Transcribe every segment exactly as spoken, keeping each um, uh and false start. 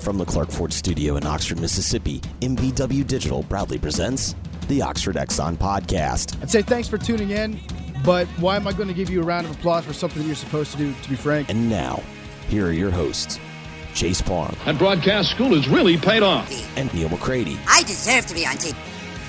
From the Clark Ford Studio in Oxford, Mississippi, M B W Digital proudly presents the Oxford Exxon Podcast. I'd say thanks for tuning in, but why am I going to give you a round of applause for something that you're supposed to do, to be frank? And now, here are your hosts, Chase Parham. And broadcast school has really paid off. And Neil McCready. I deserve to be on T V.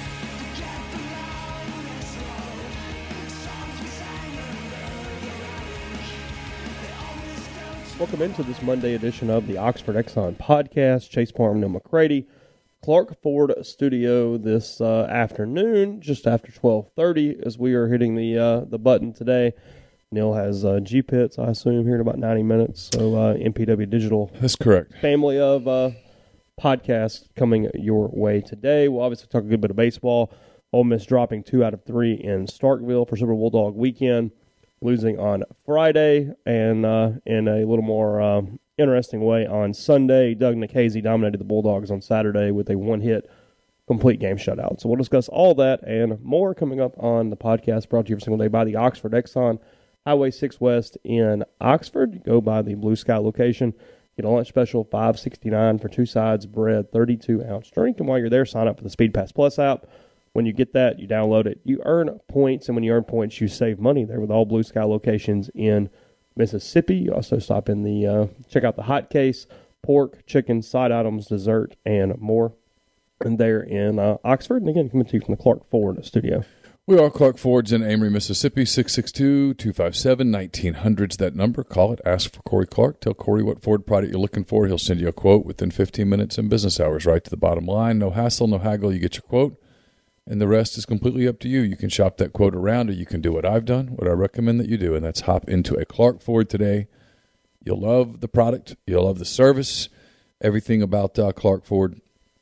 Welcome into this Monday edition of the Oxford Exxon Podcast. Chase Parham, Neil McCready, Clark Ford Studio this uh, afternoon, just after twelve thirty, as we are hitting the uh, the button today. Neil has uh, G-Pits, I assume, here in about ninety minutes. So uh, M P W Digital. That's correct. Family of uh, podcasts coming your way today. We'll obviously talk a good bit of baseball. Ole Miss dropping two out of three in Starkville for Super Bulldog weekend, losing on Friday, and uh, in a little more uh, interesting way on Sunday. Doug Nikhazy dominated the Bulldogs on Saturday with a one-hit complete game shutout. So we'll discuss all that and more coming up on the podcast, brought to you every single day by the Oxford Exxon, Highway six West in Oxford. Go by the Blue Sky location. Get a lunch special, five sixty-nine for two sides, bread, thirty-two ounce drink. And while you're there, sign up for the Speed Pass Plus app. When you get that, you download it. You earn points, and when you earn points, you save money there with all Blue Sky locations in Mississippi. You also stop in the, uh, check out the hot case, pork, chicken, side items, dessert, and more. And there in uh, Oxford. And again, coming to you from the Clark Ford Studio. We are Clark Ford's in Amory, Mississippi, six six two, two five seven, nineteen hundred is that number. Call it, ask for Corey Clark. Tell Corey what Ford product you're looking for. He'll send you a quote within fifteen minutes in business hours, right to the bottom line. No hassle, no haggle. You get your quote, and the rest is completely up to you. You can shop that quote around, or you can do what I've done, what I recommend that you do, and that's hop into a Clark Ford today. You'll love the product. You'll love the service. Everything about uh, Clark Ford.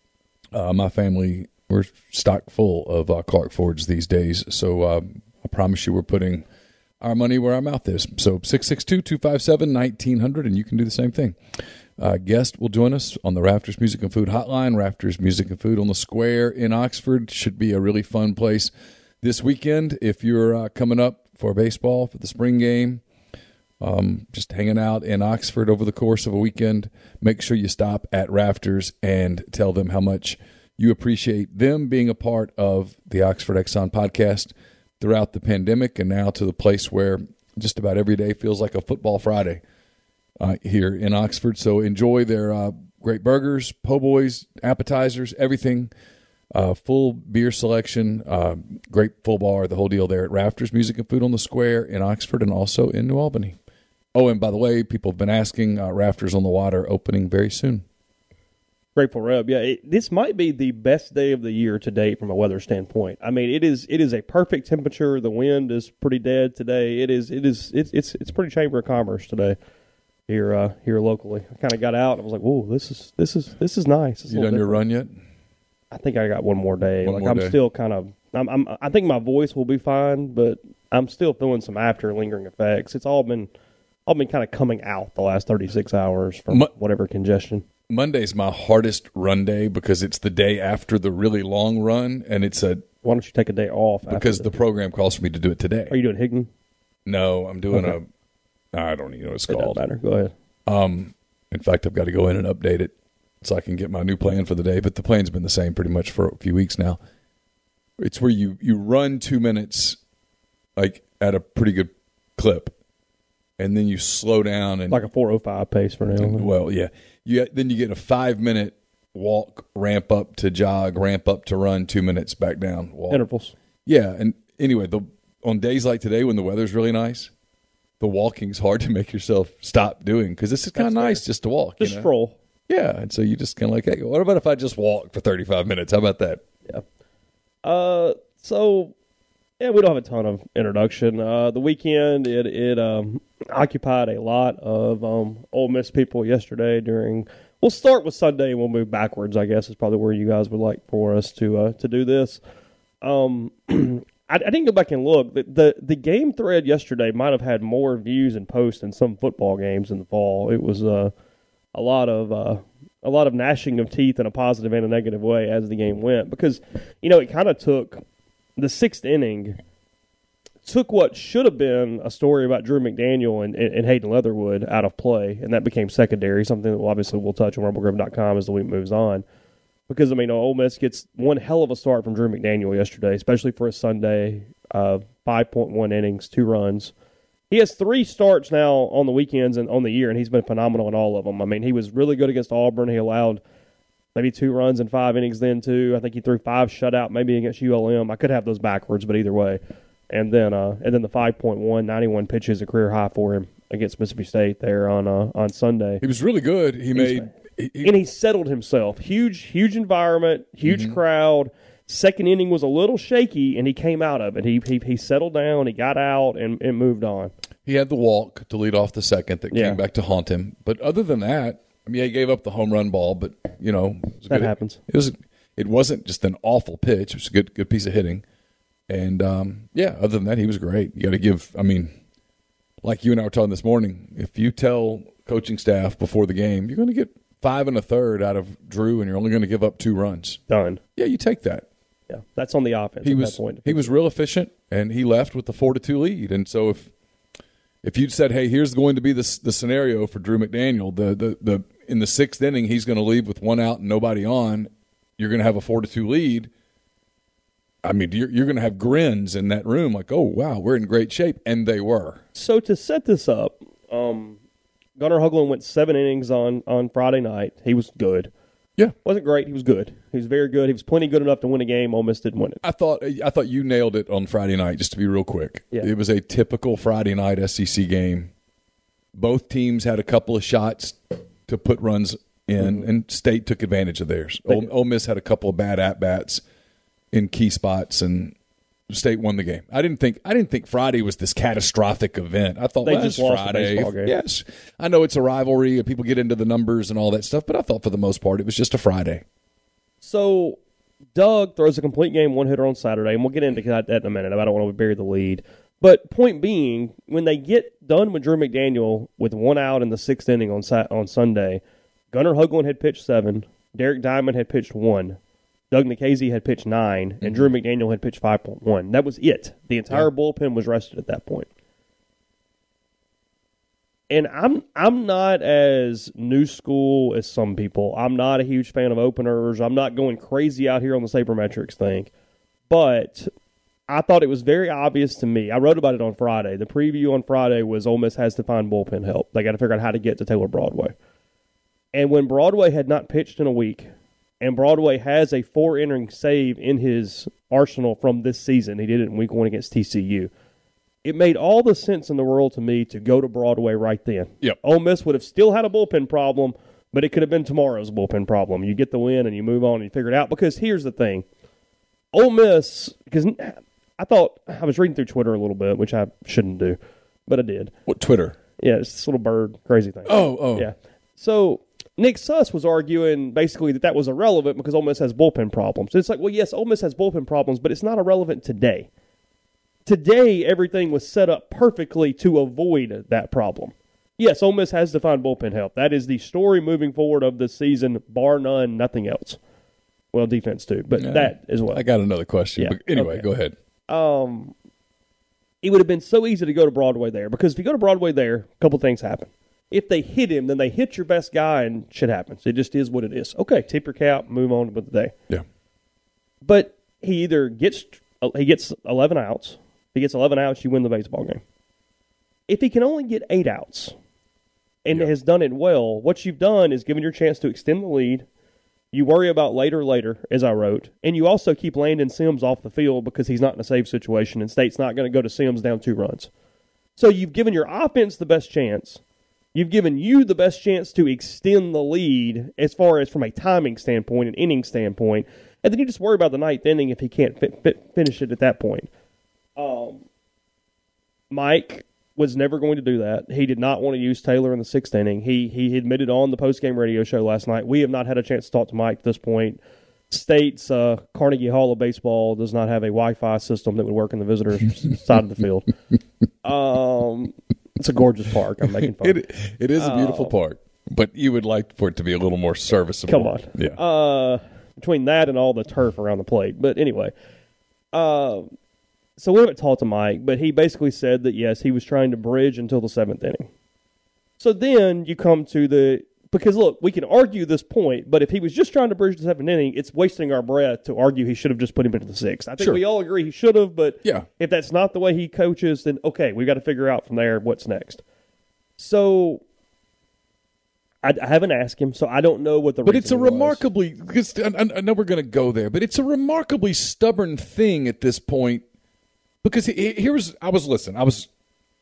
Uh, my family, we're stock full of uh, Clark Fords these days, so uh, I promise you we're putting our money where our mouth is. So six six two, two five seven, nineteen hundred, and you can do the same thing. Uh, guest will join us on the Rafters Music and Food Hotline. Rafters Music and Food on the Square in Oxford. Should be a really fun place this weekend if you're uh, coming up for baseball, for the spring game. Um, just hanging out in Oxford over the course of a weekend. Make sure you stop at Rafters and tell them how much you appreciate them being a part of the Oxford Exxon Podcast throughout the pandemic, and now to the place where just about every day feels like a football Friday uh, here in Oxford. So enjoy their uh, great burgers, po' boys, appetizers, everything. Uh, full beer selection, uh, great full bar, the whole deal there at Rafters Music and Food on the Square in Oxford and also in New Albany. Oh, and by the way, people have been asking, uh, Rafters on the Water opening very soon. Grateful Rub, yeah. It, this might be the best day of the year to date from a weather standpoint. I mean, it is it is a perfect temperature. The wind is pretty dead today. It is it is it's it's it's pretty Chamber of Commerce today here uh, here locally. I kind of got out and I was like, "Whoa, this is this is this is nice." It's you done your run yet? I think I got one more day. One like more I'm day. still kind of I'm, I'm I think my voice will be fine, but I'm still feeling some after lingering effects. It's all been all been kind of coming out the last thirty-six hours from Mo- whatever congestion. Monday's my hardest run day because it's the day after the really long run, and it's a Why don't you take a day off? because after the program calls for me to do it today. Are you doing Higdon? No, I'm doing Okay. a. I don't even know what it's It doesn't called. matter. Go ahead. Um, in fact, I've got to go in and update it so I can get my new plan for the day. But the plan's been the same pretty much for a few weeks now. It's where you, you run two minutes, like at a pretty good clip, and then you slow down and Like a four oh five pace for now. and, well, yeah. You then you get a five minute walk, ramp up to jog, ramp up to run, two minutes back down. Walk. Intervals. Yeah, and anyway, the on days like today when the weather's really nice, the walking's hard to make yourself stop doing because this is kind of That's nice fair. just to walk. Just you know? stroll. Yeah, and so you just kind of like, hey, what about if I just walk for thirty-five minutes? How about that? Yeah. Uh. So, yeah, we don't have a ton of introduction. Uh, the weekend it it um occupied a lot of um Ole Miss people yesterday. During we'll start with Sunday and we'll move backwards. I guess is probably where you guys would like for us to uh, to do this. Um. I, I didn't go back and look. The, the the game thread yesterday might have had more views and posts than some football games in the fall. It was uh, a lot of uh, a lot of gnashing of teeth in a positive and a negative way as the game went, because you know it kind of took the sixth inning took what should have been a story about Drew McDaniel and, and Hayden Leatherwood out of play, and that became secondary, something that we'll obviously we'll touch on rebel grove dot com as the week moves on. Because, I mean, Ole Miss gets one hell of a start from Drew McDaniel yesterday, especially for a Sunday, uh, five point one innings, two runs. He has three starts now on the weekends and on the year, and he's been phenomenal in all of them. I mean, he was really good against Auburn. He allowed maybe two runs in five innings then, too. I think he threw five shutout maybe against U L M. I could have those backwards, but either way. And then uh, and then the five point one, ninety-one pitches, a career high for him against Mississippi State there on uh, on Sunday. He was really good. He made he, – And he settled himself. Huge, huge environment, huge mm-hmm. crowd. Second inning was a little shaky, and he came out of it. He he, he settled down, he got out, and, and moved on. He had the walk to lead off the second that yeah. came back to haunt him. But other than that, I mean, yeah, he gave up the home run ball, but, you know. It was that good. happens. It, was, it wasn't just an awful pitch. It was a good, good piece of hitting. And, um, yeah, other than that, he was great. You got to give, I mean, like you and I were talking this morning, if you tell coaching staff before the game, you're going to get five and a third out of Drew and you're only going to give up two runs. Done. Yeah, you take that. Yeah, that's on the offense he at was, that point. He was real efficient, and he left with the four to two lead. And so if if you'd said, hey, here's going to be the, the scenario for Drew McDaniel, the, the, the in the sixth inning he's going to leave with one out and nobody on, you're going to have a four to two lead. I mean, you're, you're going to have grins in that room like, oh, wow, we're in great shape. And they were. So to set this up, um, Gunnar Hoagland went seven innings on, on Friday night. He was good. Yeah. Wasn't great. He was good. He was very good. He was plenty good enough to win a game. Ole Miss didn't win it. I thought I thought you nailed it on Friday night, just to be real quick. Yeah. It was a typical Friday night S E C game. Both teams had a couple of shots to put runs in, mm-hmm. and State took advantage of theirs. Ole, Ole Miss had a couple of bad at-bats in key spots, and State won the game. I didn't think I didn't think Friday was this catastrophic event. I thought they well, just it's lost Friday. the baseball game. Yes, I know it's a rivalry and people get into the numbers and all that stuff, but I thought for the most part it was just a Friday. So Doug throws a complete game one hitter on Saturday, and we'll get into that in a minute. I don't want to bury the lead. But point being, when they get done with Drew McDaniel with one out in the sixth inning on on Sunday, Gunnar Hoagland had pitched seven, Derek Diamond had pitched one, Doug Nikhazy had pitched nine, and mm-hmm. Drew McDaniel had pitched five point one. That was it. The entire yeah. bullpen was rested at that point. And I'm I'm not as new school as some people. I'm not a huge fan of openers. I'm not going crazy out here on the sabermetrics thing. But I thought it was very obvious to me. I wrote about it on Friday. The preview on Friday was Ole Miss has to find bullpen help. They got to figure out how to get to Taylor Broadway. And when Broadway had not pitched in a week, and Broadway has a four-inning save in his arsenal from this season, he did it in week one against T C U, it made all the sense in the world to me to go to Broadway right then. Yep. Ole Miss would have still had a bullpen problem, but it could have been tomorrow's bullpen problem. You get the win and you move on and you figure it out. Because here's the thing. Ole Miss, because I thought, I was reading through Twitter a little bit, which I shouldn't do, but I did. What Twitter? Yeah, it's this little bird crazy thing. Oh, oh. Yeah. So Nick Suss was arguing basically that that was irrelevant because Ole Miss has bullpen problems. It's like, well, yes, Ole Miss has bullpen problems, but it's not irrelevant today. Today, everything was set up perfectly to avoid that problem. Yes, Ole Miss has to find bullpen help. That is the story moving forward of the season, bar none, nothing else. Well, defense too, but yeah, that as well. I got another question. Yeah. But anyway, okay. Go ahead. Um, it would have been so easy to go to Broadway there, because if you go to Broadway there, a couple things happen. If they hit him, then they hit your best guy, and shit happens. It just is what it is. Okay, tip your cap, move on with the day. Yeah. But he either gets he gets eleven outs. If he gets eleven outs, you win the baseball game. If he can only get eight outs and yeah. has done it well, what you've done is given your chance to extend the lead. You worry about later, later, as I wrote, and you also keep Landon Sims off the field because he's not in a save situation, and State's not going to go to Sims down two runs. So you've given your offense the best chance. You've given you the best chance to extend the lead as far as from a timing standpoint, an inning standpoint, and then you just worry about the ninth inning if he can't fit, fit, finish it at that point. Um, Mike was never going to do that. He did not want to use Taylor in the sixth inning. He he admitted on the postgame radio show last night, we have not had a chance to talk to Mike at this point. State's uh, Carnegie Hall of Baseball does not have a Wi-Fi system that would work in the visitors' side of the field. Um, it's a gorgeous park. I'm making fun. It, it is a beautiful uh, park, but you would like for it to be a little more serviceable. Come on. Yeah. Uh, between that and all the turf around the plate. But anyway, uh, So we haven't talked to Mike, but he basically said that, yes, he was trying to bridge until the seventh inning. So then you come to the – because, look, we can argue this point, but if he was just trying to bridge the seventh inning, it's wasting our breath to argue he should have just put him into the sixth. I think Sure. we all agree he should have, but Yeah. if that's not the way he coaches, then, okay, we've got to figure out from there what's next. So I, I haven't asked him, so I don't know what the But it's a reasoning was. remarkably – because I, I know we're going to go there, but it's a remarkably stubborn thing at this point because he, here's – I was – listen, I was –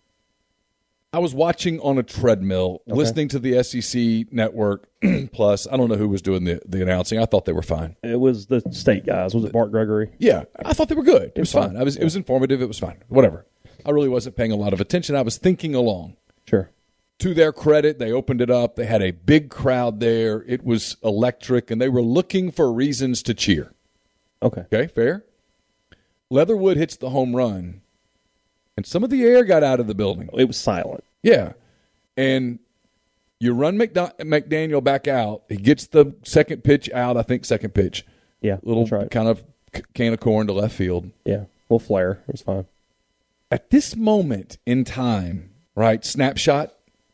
I was watching on a treadmill, Okay. listening to the S E C Network Plus. I don't know who was doing the, the announcing. I thought they were fine. It was the state guys. Was it Bart Gregory? Yeah, I thought they were good. It was fine. fine. I was. It was informative. It was fine. Whatever. I really wasn't paying a lot of attention. I was thinking along. Sure. To their credit, they opened it up. They had a big crowd there. It was electric, and they were looking for reasons to cheer. Okay. Okay, fair? Leatherwood hits the home run, and some of the air got out of the building. It was silent. Yeah. And you run McDo- McDaniel back out. He gets the second pitch out, I think second pitch. Yeah, Little that's right. kind of c- can of corn to left field. Yeah, little flare. It was fine. At this moment in time, right, snapshot,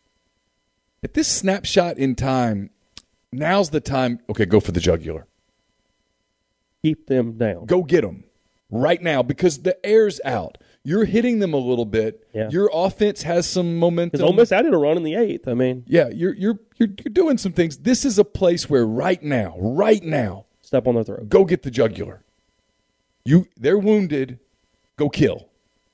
at this snapshot in time, now's the time, okay, go for the jugular. Keep them down. Go get them right now because the air's out. You're hitting them a little bit. Yeah. Your offense has some momentum. Because Ole Miss added a run in the eighth. I mean, Yeah, you're you're you're you're doing some things. This is a place where right now, right now, step on their throat. go get the jugular. You they're wounded, go kill.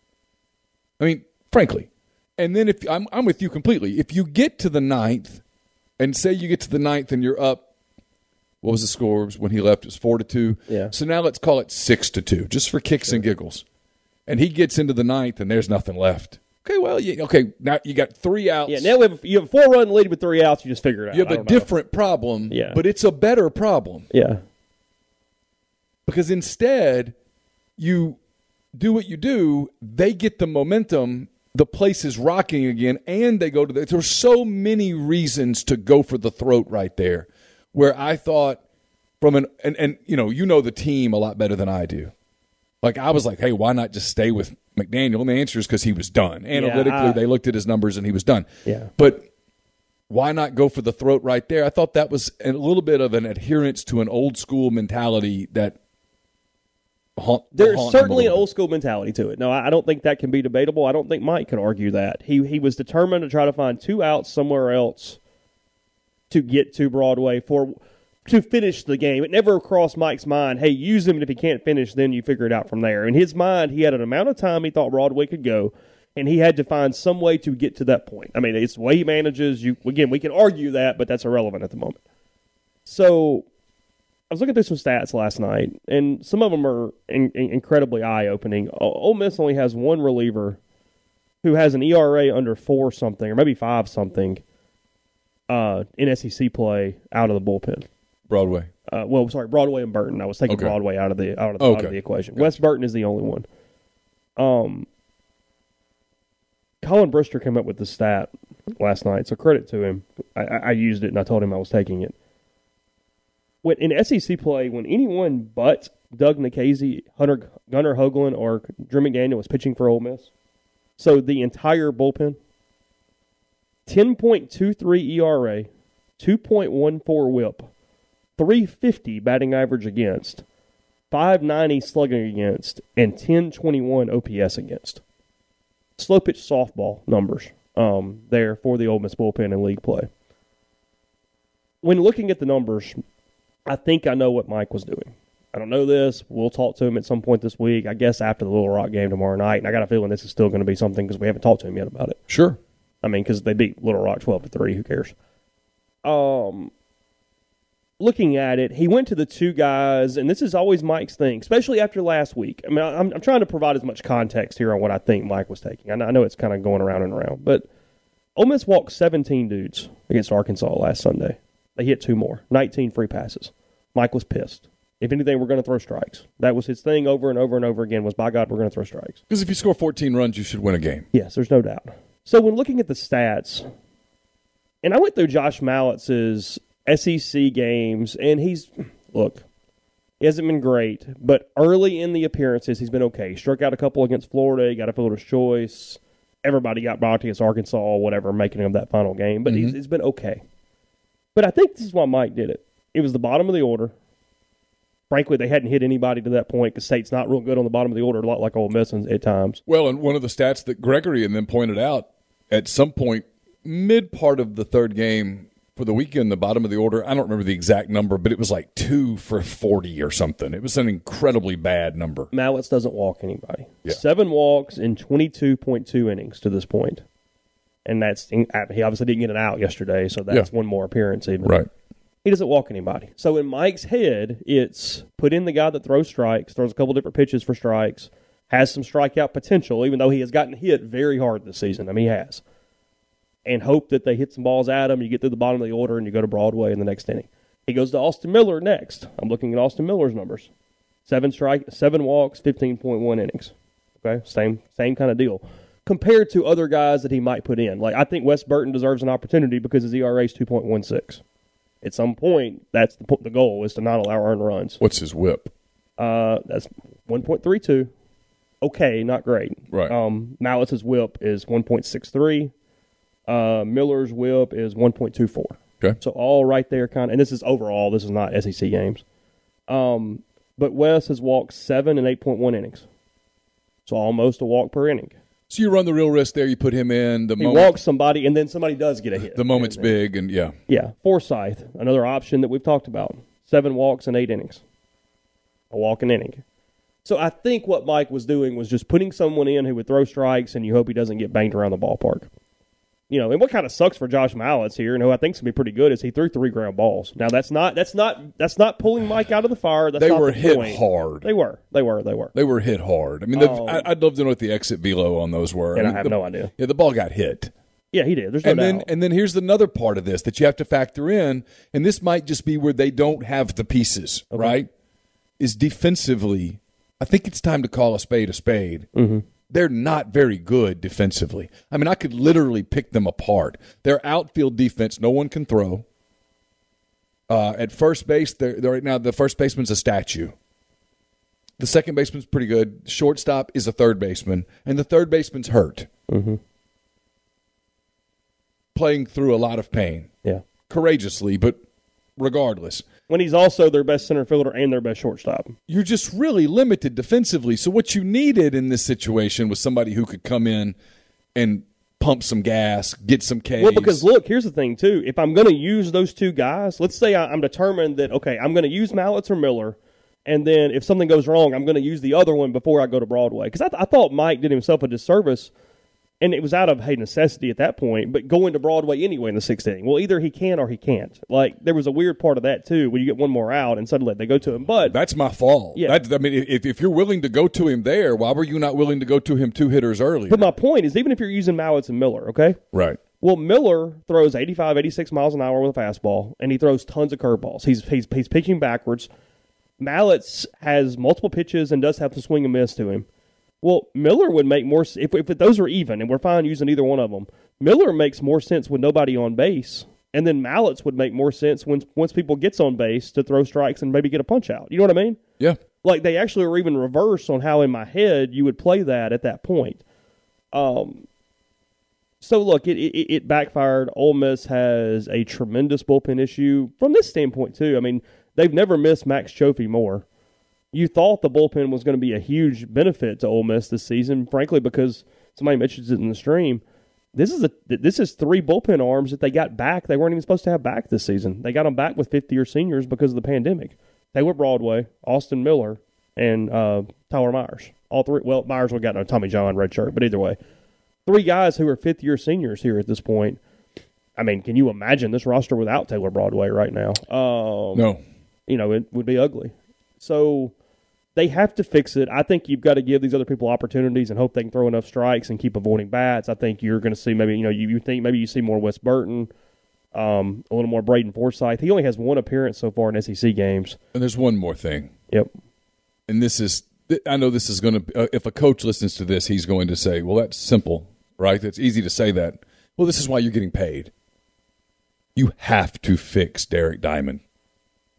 I mean, frankly. And then if I'm I'm with you completely. If you get to the ninth, and say you get to the ninth and you're up, what was the score when he left? It was four to two. Yeah. So now let's call it six to two, just for kicks Sure. and giggles. And he gets into the ninth and there's nothing left. Okay, well, you, okay, now you got three outs. Yeah, now we have, you have a four-run lead with three outs. You just figure it out. You have I a don't know. different problem, Yeah. but it's a better problem. Yeah. Because instead, you do what you do, they get the momentum, the place is rocking again, and they go to the – there's so many reasons to go for the throat right there where I thought from an – and, and you know, you know the team a lot better than I do. Like, I was like, hey, why not just stay with McDaniel? And the answer is because he was done. Analytically, I, they looked at his numbers and he was done. Yeah. But why not go for the throat right there? I thought that was a little bit of an adherence to an old school mentality that haunt, There's haunt him a certainly an little old school mentality to it. No, I I don't think that can be debatable. I don't think Mike can argue that. He he was determined to try to find two outs somewhere else to get to Broadway for to finish the game. It never crossed Mike's mind, hey, use him, and if he can't finish, then you figure it out from there. In his mind, he had an amount of time he thought Broadway could go, and he had to find some way to get to that point. I mean, it's the way he manages. You again, we can argue that, but that's irrelevant at the moment. So I was looking through some stats last night, and some of them are in, in, incredibly eye-opening. O- Ole Miss only has one reliever who has an E R A under four something, or maybe five something, uh, in S E C play out of the bullpen. Broadway. Uh, well, sorry, Broadway and Burton. I was taking Okay. Broadway out of the out of the, Okay. out of the equation. Gotcha. Wes Burton is the only one. Um, Colin Brister came up with the stat last night, so credit to him. I, I I used it and I told him I was taking it. When in S E C play, when anyone but Doug Nikhazy, Hunter Gunnar Hoagland, or Drew McDaniel was pitching for Ole Miss, so the entire bullpen, ten point two three E R A, two point one four whip, three fifty batting average against, five ninety slugging against, and ten twenty-one O P S against. Slow pitch softball numbers um, there for the Ole Miss bullpen in league play. When looking at the numbers, I think I know what Mike was doing. I don't know this. We'll talk to him at some point this week, I guess after the Little Rock game tomorrow night. And I got a feeling this is still going to be something because we haven't talked to him yet about it. Sure. I mean, because they beat Little Rock twelve to three. Who cares? Um, looking at it, he went to the two guys, and this is always Mike's thing, especially after last week. I mean, I'm, I'm trying to provide as much context here on what I think Mike was taking. I know, I know it's kind of going around and around, but Ole Miss walked seventeen dudes against Arkansas last Sunday. They hit two more, nineteen free passes. Mike was pissed. If anything, we're going to throw strikes. That was his thing over and over and over again was, by God, we're going to throw strikes. Because if you score fourteen runs, you should win a game. Yes, there's no doubt. So when looking at the stats, and I went through Josh Mallett's S E C games, and he's, look, He hasn't been great, but early in the appearances, he's been okay. He struck out a couple against Florida. He got a fielder's choice. Everybody got blocked against Arkansas or whatever, making him that final game. But mm-hmm. he's, he's been okay. But I think this is why Mike did it. It was the bottom of the order. Frankly, they hadn't hit anybody to that point because State's not real good on the bottom of the order, a lot like Ole Miss at times. Well, and one of the stats that Gregory and them pointed out, at some point, mid part of the third game for the weekend, the bottom of the order, I don't remember the exact number, but it was like two for forty or something. It was an incredibly bad number. Mallets doesn't walk anybody. Yeah. Seven walks in twenty-two point two innings to this point. And that's he obviously didn't get an out yesterday, so that's yeah. one more appearance even. Right. He doesn't walk anybody. So in Mike's head, it's put in the guy that throws strikes, throws a couple different pitches for strikes, has some strikeout potential, even though he has gotten hit very hard this season. I mean, he has. And hope that they hit some balls at him, you get through the bottom of the order, and you go to Broadway in the next inning. He goes to Austin Miller next. I'm looking at Austin Miller's numbers. Seven strike, seven walks, fifteen point one innings. Okay, same same kind of deal. Compared to other guys that he might put in. Like, I think Wes Burton deserves an opportunity because his E R A is two point one six. At some point, that's the, the goal, is to not allow earned runs. What's his whip? Uh, that's one point three two. Okay, not great. Right. Um, Mallett's whip is one point six three. Uh, Miller's whip is one point two four. Okay. So all right there, kind of. And this is overall. This is not S E C games. Um, but Wes has walked seven and eight point one innings. So almost a walk per inning. So you run the real risk there. You put him in. The he moment, walks somebody, and then somebody does get a hit. The moment's and then, big, and yeah. Yeah. Forsythe, another option that we've talked about. Seven walks and eight innings. A walk an inning. So I think what Mike was doing was just putting someone in who would throw strikes, and you hope he doesn't get banged around the ballpark. You know, and what kind of sucks for Josh Mallett's here, and who I think is going to be pretty good, is he threw three ground balls. Now that's not that's not that's not pulling Mike out of the fire. That's they not were the hit point. hard. They were, they were, they were. They were hit hard. I mean, um, I, I'd love to know what the exit velo on those were. And I, I mean, have the, no idea. Yeah, the ball got hit. Yeah, he did. There's no and then doubt. and then here's another part of this that you have to factor in, and this might just be where they don't have the pieces, okay. right? Is defensively, I think it's time to call a spade a spade. Mm-hmm. They're not very good defensively. I mean, I could literally pick them apart. Their outfield defense, no one can throw. Uh, at first base, they're, they're right now the first baseman's a statue. The second baseman's pretty good. Shortstop is a third baseman, and the third baseman's hurt. Mm-hmm. Playing through a lot of pain. Yeah. Courageously, but regardless. When he's also their best center fielder and their best shortstop. You're just really limited defensively. So what you needed in this situation was somebody who could come in and pump some gas, get some Ks. Well, because, look, here's the thing, too. If I'm going to use those two guys, let's say I'm determined that, okay, I'm going to use Mallets or Miller, and then if something goes wrong, I'm going to use the other one before I go to Broadway. Because I, th- I thought Mike did himself a disservice, and it was out of, hey, necessity at that point, but going to Broadway anyway in the sixth inning. Well, either he can or he can't. Like, there was a weird part of that, too, when you get one more out and suddenly they go to him. But that's my fault. Yeah. That's, I mean, if, if you're willing to go to him there, why were you not willing to go to him two hitters earlier? But my point is, even if you're using Mallets and Miller, okay? Right. Well, Miller throws eighty-five, eighty-six miles an hour with a fastball, and he throws tons of curveballs. He's, he's, he's pitching backwards. Mallets has multiple pitches and does have to swing and miss to him. Well, Miller would make more if, – if those are even, and we're fine using either one of them, Miller makes more sense with nobody on base, and then Mallets would make more sense when once people gets on base to throw strikes and maybe get a punch-out. You know what I mean? Yeah. Like, they actually are even reverse on how in my head you would play that at that point. Um. So, look, it, it, it backfired. Ole Miss has a tremendous bullpen issue from this standpoint, too. I mean, they've never missed Max Chofie more. You thought the bullpen was going to be a huge benefit to Ole Miss this season, frankly, because somebody mentions it in the stream. This is a this is three bullpen arms that they got back. They weren't even supposed to have back this season. They got them back with fifth-year seniors because of the pandemic. Taylor Broadway, Austin Miller, and uh, Tyler Myers. All three. Well, Myers would have gotten a Tommy John red shirt, but either way, three guys who are fifth-year seniors here at this point. I mean, can you imagine this roster without Taylor Broadway right now? Um, no. You know, it would be ugly. So they have to fix it. I think you've got to give these other people opportunities and hope they can throw enough strikes and keep avoiding bats. I think you're going to see maybe, you know, you, you think maybe you see more Wes Burton, um, a little more Braden Forsythe. He only has one appearance so far in S E C games. And there's one more thing. Yep. And this is, I know this is going to, uh, if a coach listens to this, he's going to say, well, that's simple, right? It's easy to say that. Well, this is why you're getting paid. You have to fix Derek Diamond.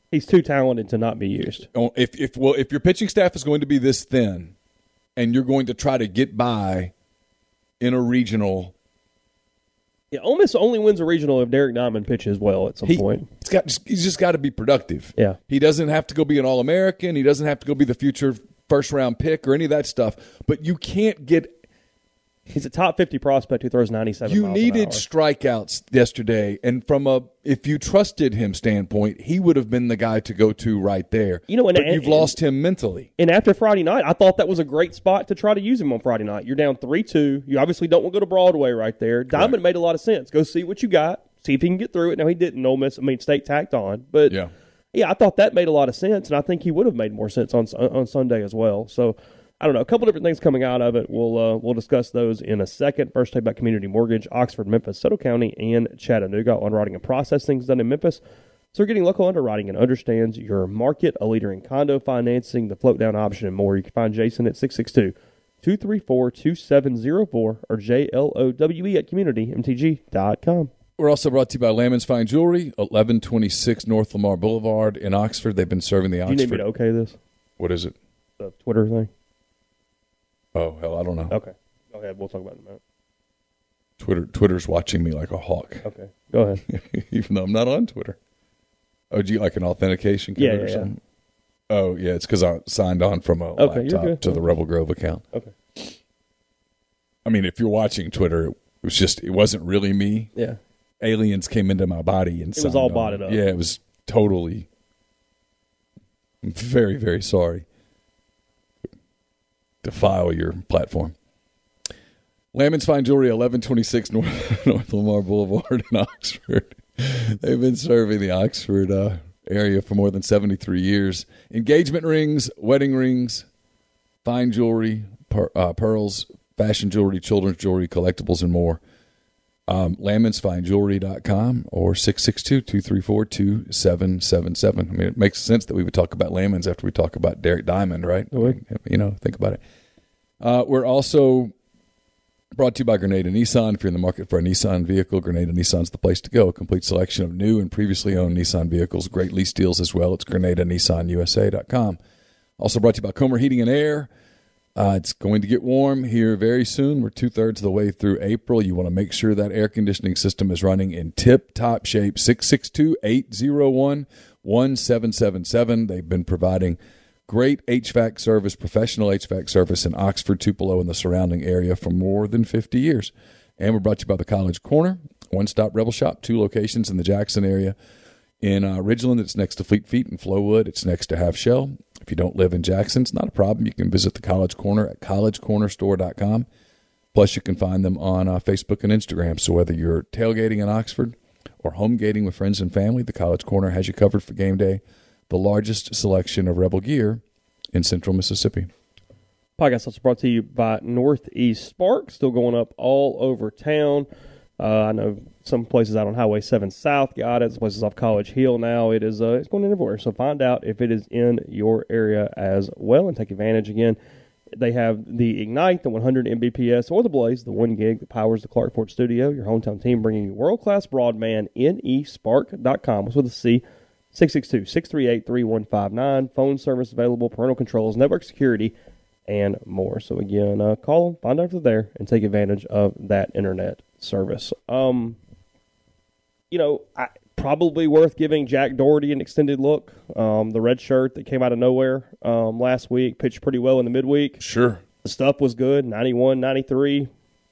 He's too talented to not be used. If if well, if your pitching staff is going to be this thin, and you're going to try to get by in a regional. Yeah, Ole Miss only wins a regional if Derek Diamond pitches well at some he, point. It's got, he's just got to be productive. Yeah. He doesn't have to go be an All-American. He doesn't have to go be the future first-round pick or any of that stuff. But you can't get – he's a top fifty prospect who throws ninety-seven you miles an needed hour. strikeouts yesterday. And from a – if you trusted him standpoint, he would have been the guy to go to right there. You know, and, but and, you've lost him mentally. And after Friday night, I thought that was a great spot to try to use him on Friday night. You're down three two. You obviously don't want to go to Broadway right there. Diamond Correct. made a lot of sense. Go see what you got. See if he can get through it. Now, he didn't. Ole Miss, I mean, State tacked on. But, Yeah. yeah, I thought that made a lot of sense, and I think he would have made more sense on on Sunday as well. So, I don't know. A couple different things coming out of it. We'll uh, we'll discuss those in a second. First, talk about Community Mortgage, Oxford, Memphis, Soto County, and Chattanooga. Underwriting and processing is done in Memphis. So, we're getting local underwriting and understands your market, a leader in condo financing, the float down option, and more. You can find Jason at six six two, two three four, two seven zero four or J L O W E at community m t g dot com. We're also brought to you by Lammon's Fine Jewelry, eleven twenty-six North Lamar Boulevard in Oxford. They've been serving the Do Oxford. you need me to okay this? What is it? The Twitter thing? Oh, hell, I don't know. Okay. Go ahead. We'll talk about it in a minute. Twitter, Twitter's watching me like a hawk, Okay. Go ahead. even though I'm not on Twitter. Oh, do you like an authentication code Yeah, or yeah, yeah. something? Oh, yeah, it's because I signed on from a Okay, you're laptop good. to the Rebel Grove account. Okay. I mean, if you're watching Twitter, it was just, it wasn't really me. Yeah. Aliens came into my body and It was all botted up. Yeah, it was totally. I'm very, very sorry. Defile your platform. Lammon's Fine Jewelry, eleven twenty-six North, North Lamar Boulevard in Oxford. They've been serving the Oxford uh, area for more than seventy-three years. Engagement rings, wedding rings, fine jewelry, per, uh, pearls, fashion jewelry, children's jewelry, collectibles, and more. Um, Lammon's Fine Jewelry dot com or six six two, two three four, two seven seven seven. I mean, it makes sense that we would talk about Lammon's after we talk about Derek Diamond, right? It would. You know, think about it. Uh, we're also brought to you by Grenada Nissan. If you're in the market for a Nissan vehicle, Grenada Nissan's the place to go. A complete selection of new and previously owned Nissan vehicles. Great lease deals as well. It's Grenada Nissan U S A dot com. Also brought to you by Comer Heating and Air. Uh, it's going to get warm here very soon. We're two-thirds of the way through April. You want to make sure that air conditioning system is running in tip-top shape. six six two, eight zero one, one seven seven seven. They've been providing great H V A C service, professional H V A C service in Oxford, Tupelo, and the surrounding area for more than fifty years. And we're brought to you by the College Corner, one-stop Rebel Shop, two locations in the Jackson area. In uh, Ridgeland, it's next to Fleet Feet. In Flowood, it's next to Half Shell. If you don't live in Jackson, it's not a problem. You can visit the College Corner at college corner store dot com. Plus, you can find them on uh, Facebook and Instagram. So whether you're tailgating in Oxford or home gating with friends and family, the College Corner has you covered for game day. The largest selection of Rebel gear in central Mississippi. Podcast also brought to you by Northeast Spark, still going up all over town. Uh, I know some places out on Highway seven South got it. Some places off College Hill now. It is uh, it's going everywhere. So find out if it is in your area as well and take advantage again. They have the Ignite, the one hundred M B P S, or the Blaze, the one gig that powers the Clark Ford studio. Your hometown team bringing you world-class broadband, N E spark dot com. It's with a C. six six two, six three eight, three one five nine. Phone service available, parental controls, network security, and more. So again, uh, call them, find out if they're there, and take advantage of that internet service. Um, you know, I, probably worth giving Jack Doherty an extended look. Um, the red shirt that came out of nowhere um, last week, pitched pretty well in the midweek. Sure. The stuff was good, ninety-one, ninety-three.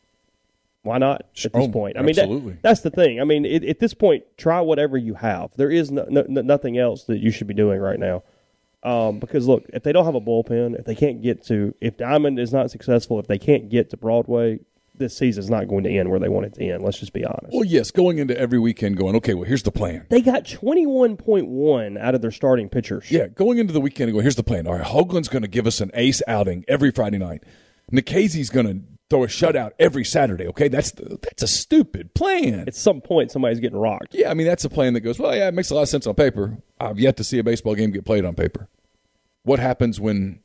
Why not at this Oh, point? I mean, absolutely. that, that's the thing. I mean, it, at this point, try whatever you have. There is no, no, nothing else that you should be doing right now. Um, because, look, if they don't have a bullpen, if they can't get to – if Diamond is not successful, if they can't get to Broadway, this season's not going to end where they want it to end. Let's just be honest. Well, yes, going into every weekend going, okay, well, here's the plan. They got twenty-one point one out of their starting pitchers. Yeah, going into the weekend and going, here's the plan. All right, Hoagland's going to give us an ace outing every Friday night. Nikhazy's going to throw a shutout every Saturday, okay? That's the, that's a stupid plan. At some point, somebody's getting rocked. Yeah, I mean, that's a plan that goes, well, yeah, it makes a lot of sense on paper. I've yet to see a baseball game get played on paper. What happens when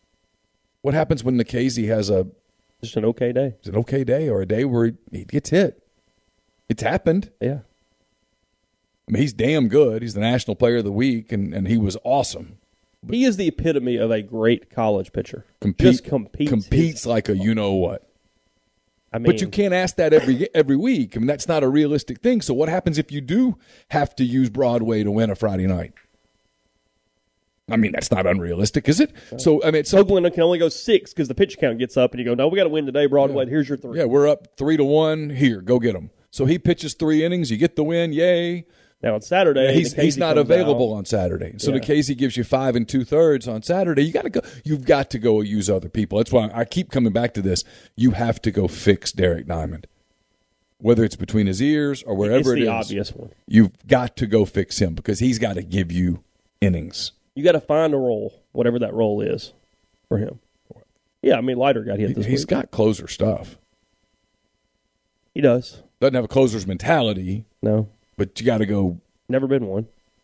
what happens when Nikhazy has a Just an okay day. an okay day or a day where he gets hit? It's happened. Yeah. I mean, he's damn good. He's the National Player of the Week, and, and he was awesome. He is the epitome of a great college pitcher. Compete, Just competes. Competes his, like a you-know-what. I mean, But you can't ask that every every week. I mean, that's not a realistic thing. So what happens if you do have to use Broadway to win a Friday night? I mean, that's not unrealistic, is it? So, I mean, so Oakland can only go six because the pitch count gets up, and you go, no, we got to win today, Broadway. Yeah. Here's your three. Yeah, we're up three to one. Here, go get them. So he pitches three innings. You get the win. Yay. Now, on Saturday, he's, he's not available out. on Saturday. So Yeah. Nikhazy gives you five and two thirds on Saturday. You got to go. You've got to go use other people. That's why I keep coming back to this. You have to go fix Derek Diamond, whether it's between his ears or wherever it's it the is. obvious one. You've got to go fix him because he's got to give you innings. You got to find a role, whatever that role is, for him. Yeah, I mean, Leiter got hit this He's week. got closer stuff. He does. Doesn't have a closer's mentality, No, but you got to go. never been one.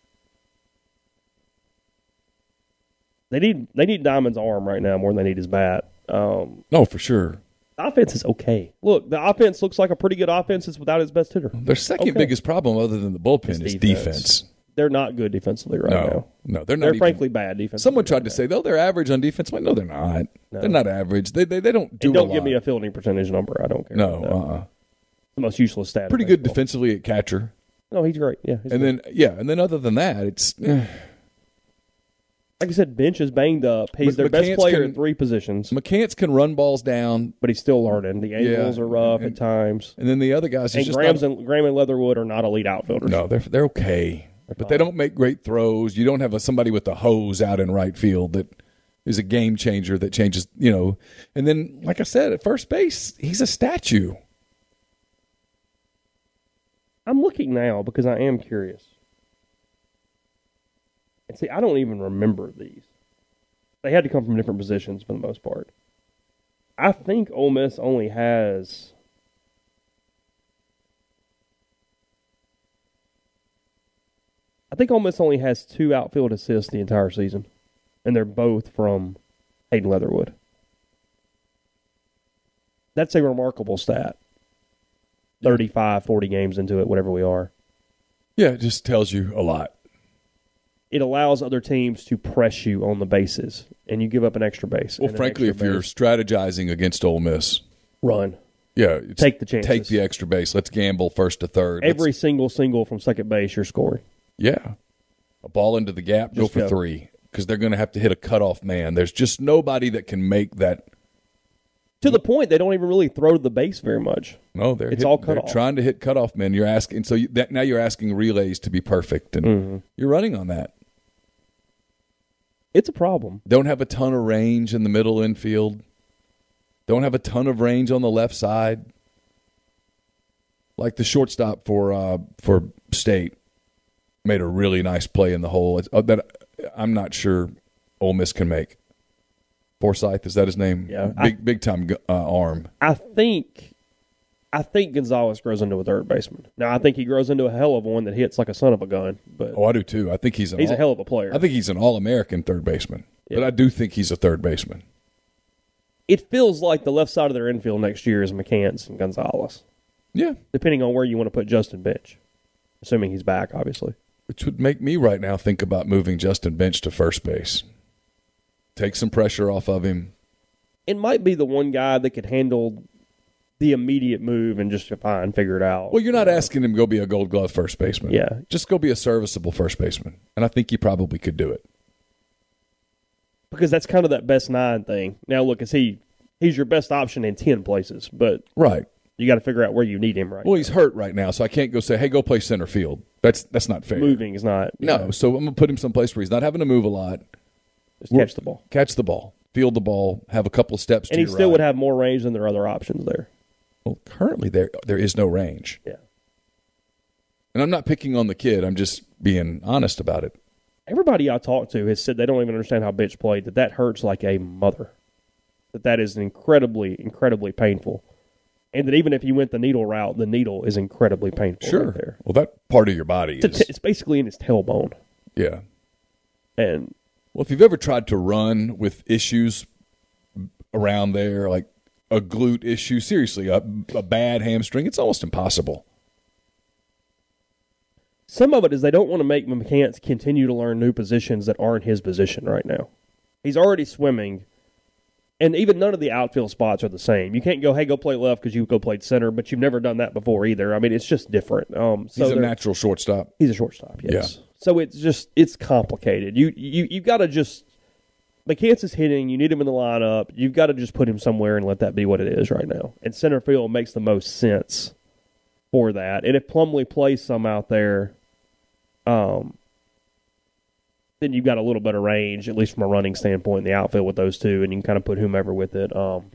They need they need Diamond's arm right now more than they need his bat. Um, No, for sure. the offense is okay. Look, the offense looks like a pretty good offense. It's without his best hitter. Their second Okay. biggest problem, other than the bullpen, It's is defense. defense. They're not good defensively right no, now. no, they're not. They're even, frankly bad defensively. Someone tried right to now. say, though, they're average on defense. I'm like, no, they're not. No. They're not average. They they, they don't do And don't a give lot. me a fielding percentage number. I don't care. No, about that. uh-uh. The most useless stat. in Pretty good baseball. defensively at catcher. No, he's great. Yeah, he's And good. then, yeah, and then other than that, it's eh. like I said, bench is banged up. He's But their best McCants player can- at three positions, McCants can run balls down, but he's still learning. The angles Yeah, are rough and- at times. and then the other guys, he's And just Graham's not, and Graham and Leatherwood are not elite outfielders. no, they're they're okay, but they don't make great throws. You don't have a, somebody with a hose out in right field that is a game changer that changes, you know. And then, like I said, at first base, he's a statue. I'm looking now because I am curious. And see, I don't even remember these. They had to come from different positions for the most part. I think Ole Miss only has I think Ole Miss only has two outfield assists the entire season. And they're both from Hayden Leatherwood. That's a remarkable stat. thirty-five, forty games into it, whatever we are. Yeah, it just tells you a lot. It allows other teams to press you on the bases, and you give up an extra base. Well, and an frankly, if extra you're base. strategizing against Ole Miss, run, yeah, it's Take the chances. Take the extra base. Let's gamble first to third. every Let's- single single from second base, you're scoring. yeah, a ball into the gap, Just go for go. three because they're going to have to hit a cutoff man. There's just nobody that can make that. To the point, they don't even really throw to the base very much. No, they're It's hit- all they're cutoff. trying to hit cutoff men. You're asking, so you, that now you're asking relays to be perfect, and Mm-hmm. you're running on that. It's a problem. Don't have a ton of range in the middle infield. Don't have a ton of range on the left side. Like the shortstop for uh, for State made a really nice play in the hole it's, uh, that I'm not sure Ole Miss can make. Forsyth, is that his name? Yeah. big big time uh, arm. I think, I think Gonzalez grows into a third baseman. Now, I think he grows into a hell of one that hits like a son of a gun. But Oh, I do too. I think he's an he's all, a hell of a player. I think he's an All-American third baseman, Yeah. but I do think he's a third baseman. It feels like the left side of their infield next year is McCants and Gonzalez, Yeah, depending on where you want to put Justin Bench, assuming he's back, obviously. which would make me right now think about moving Justin Bench to first base. Take some pressure off of him. It might be the one guy that could handle the immediate move and just fine, figure it out. Well, you're not asking him to go be a Gold Glove first baseman. Yeah. Just go be a serviceable first baseman. And I think he probably could do it. Because that's kind of that best nine thing. Now, look, is he he's your best option in ten places, but Right. you got to figure out where you need him right Well, he's hurt right now, so I can't go say, hey, go play center field. That's that's not fair. now. Moving is not. No, so I'm going to put him someplace where he's not having to move a lot. Just catch the ball. Catch the ball. Field the ball. Have a couple of steps And to he your still right. would have more range than their other options there. Well, currently there there is no range. Yeah. And I'm not picking on the kid. I'm just being honest about it. Everybody I talked to has said they don't even understand how Bitch played, that that hurts like a mother. That that is incredibly, incredibly painful. And that even if you went the needle route, the needle is incredibly painful Sure. right there. Well, that part of your body It's, a is, t- it's basically in his tailbone. yeah. And Well, if you've ever tried to run with issues around there, like a glute issue, seriously, a, a bad hamstring, it's almost impossible. some of it is they don't want to make McCants continue to learn new positions that aren't his position right now. He's already swimming, and even none of the outfield spots are the same. You can't go, hey, go play left because you go play center, but you've never done that before either. I mean, it's just different. Um, so he's a natural shortstop. He's a shortstop, yes. Yeah. So it's just, it's complicated. You you you got to just, McCants is hitting, you need him in the lineup, you've got to just put him somewhere and let that be what it is right now. And center field makes the most sense for that. And if Plumlee plays some out there, um, then you've got a little bit of range, at least from a running standpoint, in the outfield with those two, and you can kind of put whomever with it. Um,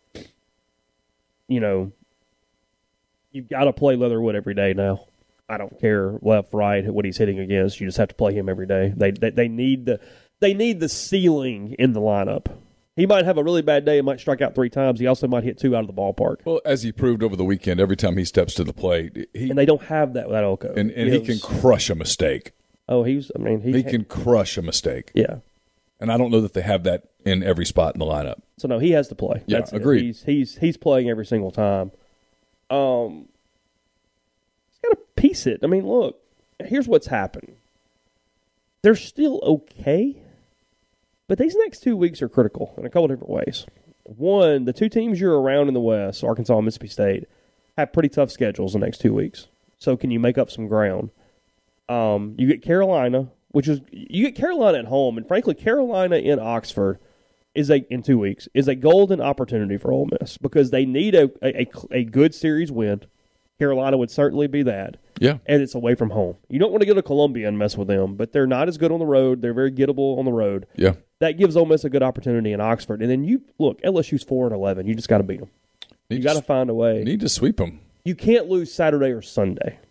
you know, you've got to play Leatherwood every day now. I don't care left, right, what he's hitting against. You just have to play him every day. They they, they need the they need the ceiling in the lineup. He might have a really bad day and might strike out three times. He also might hit two out of the ballpark. Well, as he proved over the weekend, every time he steps to the plate, he, and they don't have that without Elko. And, and he, he can crush a mistake. Oh, he's. I mean, he, he can crush a mistake. Yeah, and I don't know that they have that in every spot in the lineup. So no, he has to play. Yeah, That's agreed. He's he's he's playing every single time. Um, he's got to piece it. I mean, look, here's what's happened. They're still okay, but these next two weeks are critical in a couple different ways. One, the two teams you're around in the West, Arkansas and Mississippi State, have pretty tough schedules the next two weeks. So can you make up some ground? Um, you get Carolina, which is you get Carolina at home, and frankly, Carolina in Oxford is a in two weeks is a golden opportunity for Ole Miss because they need a a, a good series win. Carolina would certainly be that. Yeah, and it's away from home. You don't want to go to Columbia and mess with them, but they're not as good on the road. They're very gettable on the road. Yeah, that gives Ole Miss a good opportunity in Oxford. And then you look, L S U's four and eleven. You just got to beat them. Need you got to find a way. Need to sweep them. You can't lose Saturday or Sunday.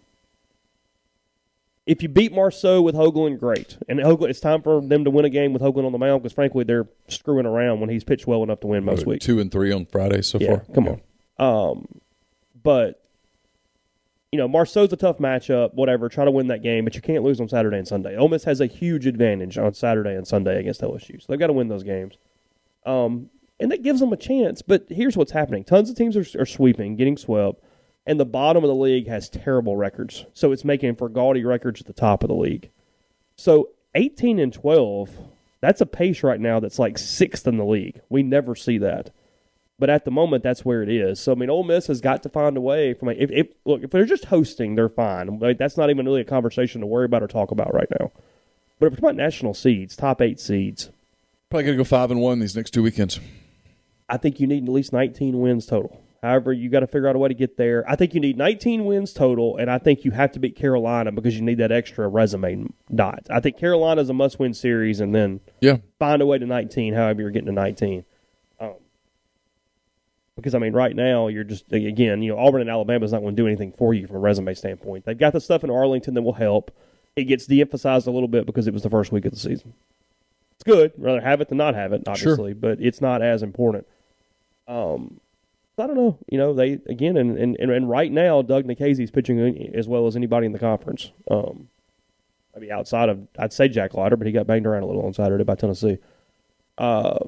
If you beat Marceau with Hoagland, great. And Hoagland, it's time for them to win a game with Hoagland on the mound because, frankly, they're screwing around when he's pitched well enough to win most weeks. Two and three on Friday so yeah, far. Come yeah. on. Um, but, you know, Marceau's a tough matchup, whatever. Try to win that game, but you can't lose on Saturday and Sunday. Ole Miss has a huge advantage on Saturday and Sunday against L S U. So they've got to win those games. Um, and that gives them a chance. But here's what's happening. Tons of teams are, are sweeping, getting swept. And the bottom of the league has terrible records. So it's making for gaudy records at the top of the league. So eighteen and twelve, that's a pace right now that's like sixth in the league. We never see that. But at the moment, that's where it is. So, I mean, Ole Miss has got to find a way. From a, if, if Look, if they're just hosting, they're fine. Like, that's not even really a conversation to worry about or talk about right now. But if we're talking about national seeds, top eight seeds. Probably going to go five and one these next two weekends. I think you need at least nineteen wins total. However, you got to figure out a way to get there. I think you need nineteen wins total, and I think you have to beat Carolina because you need that extra resume dot. I think Carolina's a must-win series, and then yeah. find a way to nineteen, however you're getting to nineteen. Um, because, I mean, right now, you're just, again, you know, Auburn and Alabama's not going to do anything for you from a resume standpoint. They've got the stuff in Arlington that will help. It gets de-emphasized a little bit because it was the first week of the season. It's good. I'd rather have it than not have it, obviously, sure. But it's not as important. Um. I don't know. You know, they, again, and, and, and right now, Doug Nikhazy's pitching as well as anybody in the conference. Um, maybe outside of, I'd say Jack Leiter, but he got banged around a little on Saturday by Tennessee. Uh,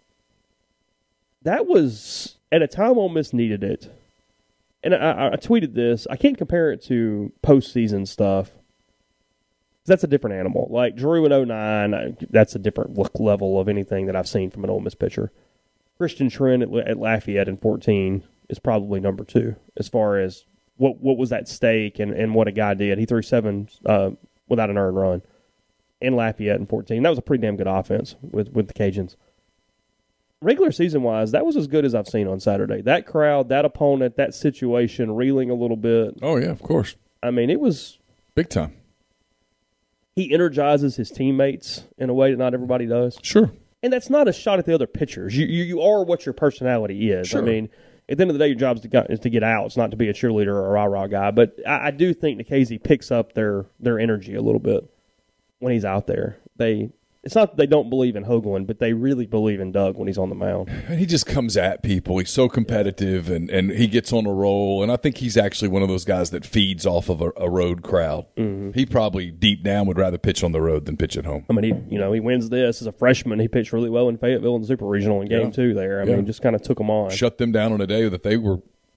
that was at a time Ole Miss needed it. And I, I tweeted this. I can't compare it to postseason stuff. That's a different animal. Like Drew in oh nine, that's a different look level of anything that I've seen from an Ole Miss pitcher. Christian Trent at, at Lafayette in fourteen is probably number two as far as what what was at stake and, and what a guy did. He threw seven uh, without an earned run in Lafayette in fourteen. That was a pretty damn good offense with, with the Cajuns. Regular season-wise, that was as good as I've seen on Saturday. That crowd, that opponent, that situation, reeling a little bit. Oh, yeah, of course. I mean, it was... Big time. He energizes his teammates in a way that not everybody does. Sure. And that's not a shot at the other pitchers. You you, you are what your personality is. Sure. I mean, at the end of the day, your job is to get, is to get out. It's not to be a cheerleader or a rah-rah guy. But I, I do think Nikhazy picks up their, their energy a little bit when he's out there. They It's not that they don't believe in Hoagland, but they really believe in Doug when he's on the mound. And he just comes at people. He's so competitive, and, and he gets on a roll. And I think he's actually one of those guys that feeds off of a, a road crowd. Mm-hmm. He probably, deep down, would rather pitch on the road than pitch at home. I mean, he you know he wins this. As a freshman, he pitched really well in Fayetteville in the Super Regional in Game yeah. two there. I yeah. mean, just kind of took them on. Shut them down on a day that they were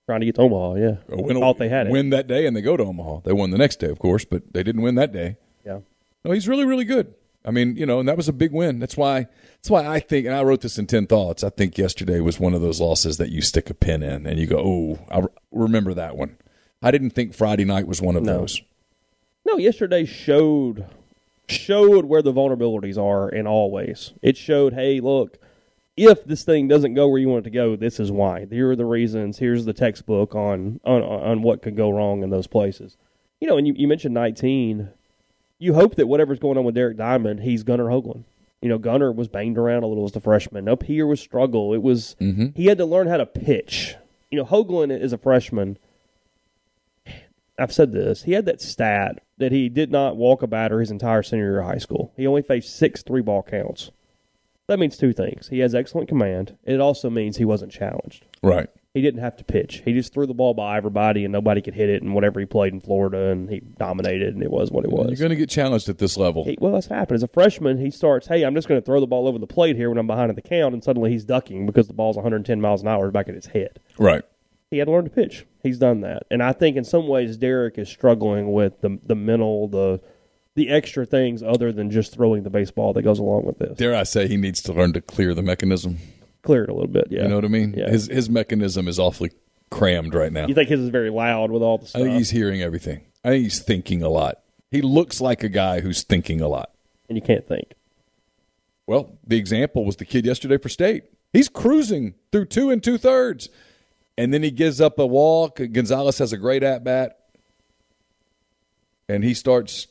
Trying to get to Omaha, yeah. Or win, Thought they had it. Win that day, and they go to Omaha. They won the next day, of course, but they didn't win that day. Yeah. No, he's really, really good. I mean, you know, and that was a big win. That's why That's why I think, and I wrote this in ten Thoughts, I think yesterday was one of those losses that you stick a pin in, and you go, oh, I remember that one. I didn't think Friday night was one of no. those. No, yesterday showed showed where the vulnerabilities are in all ways. It showed, hey, look, if this thing doesn't go where you want it to go, this is why. Here are the reasons. Here's the textbook on on, on what could go wrong in those places. You know, and you, you mentioned nineteen. You hope that whatever's going on with Derek Diamond, he's Gunnar Hoagland. You know, Gunnar was banged around a little as a freshman. Up here was struggle. It was mm-hmm. He had to learn how to pitch. You know, Hoagland is a freshman. I've said this. He had that stat that he did not walk a batter his entire senior year of high school. He only faced six three-ball counts. That means two things. He has excellent command. It also means he wasn't challenged. Right. He didn't have to pitch. He just threw the ball by everybody, and nobody could hit it, and whatever he played in Florida, and he dominated, and it was what it was. You're going to get challenged at this level. He, well, that's happened. As a freshman, he starts, hey, I'm just going to throw the ball over the plate here when I'm behind in the count, and suddenly he's ducking because the ball's one hundred ten miles an hour back at his head. Right. He had to learn to pitch. He's done that. And I think in some ways Derek is struggling with the the mental, the the extra things other than just throwing the baseball that goes along with this. Dare I say he needs to learn to clear the mechanism? Clear it a little bit, yeah. You know what I mean? Yeah. His his mechanism is awfully crammed right now. You think his is very loud with all the stuff? I think he's hearing everything. I think he's thinking a lot. He looks like a guy who's thinking a lot. And you can't think. Well, the example was the kid yesterday for State. He's cruising through two and two-thirds. And then he gives up a walk. Gonzalez has a great at-bat. And he starts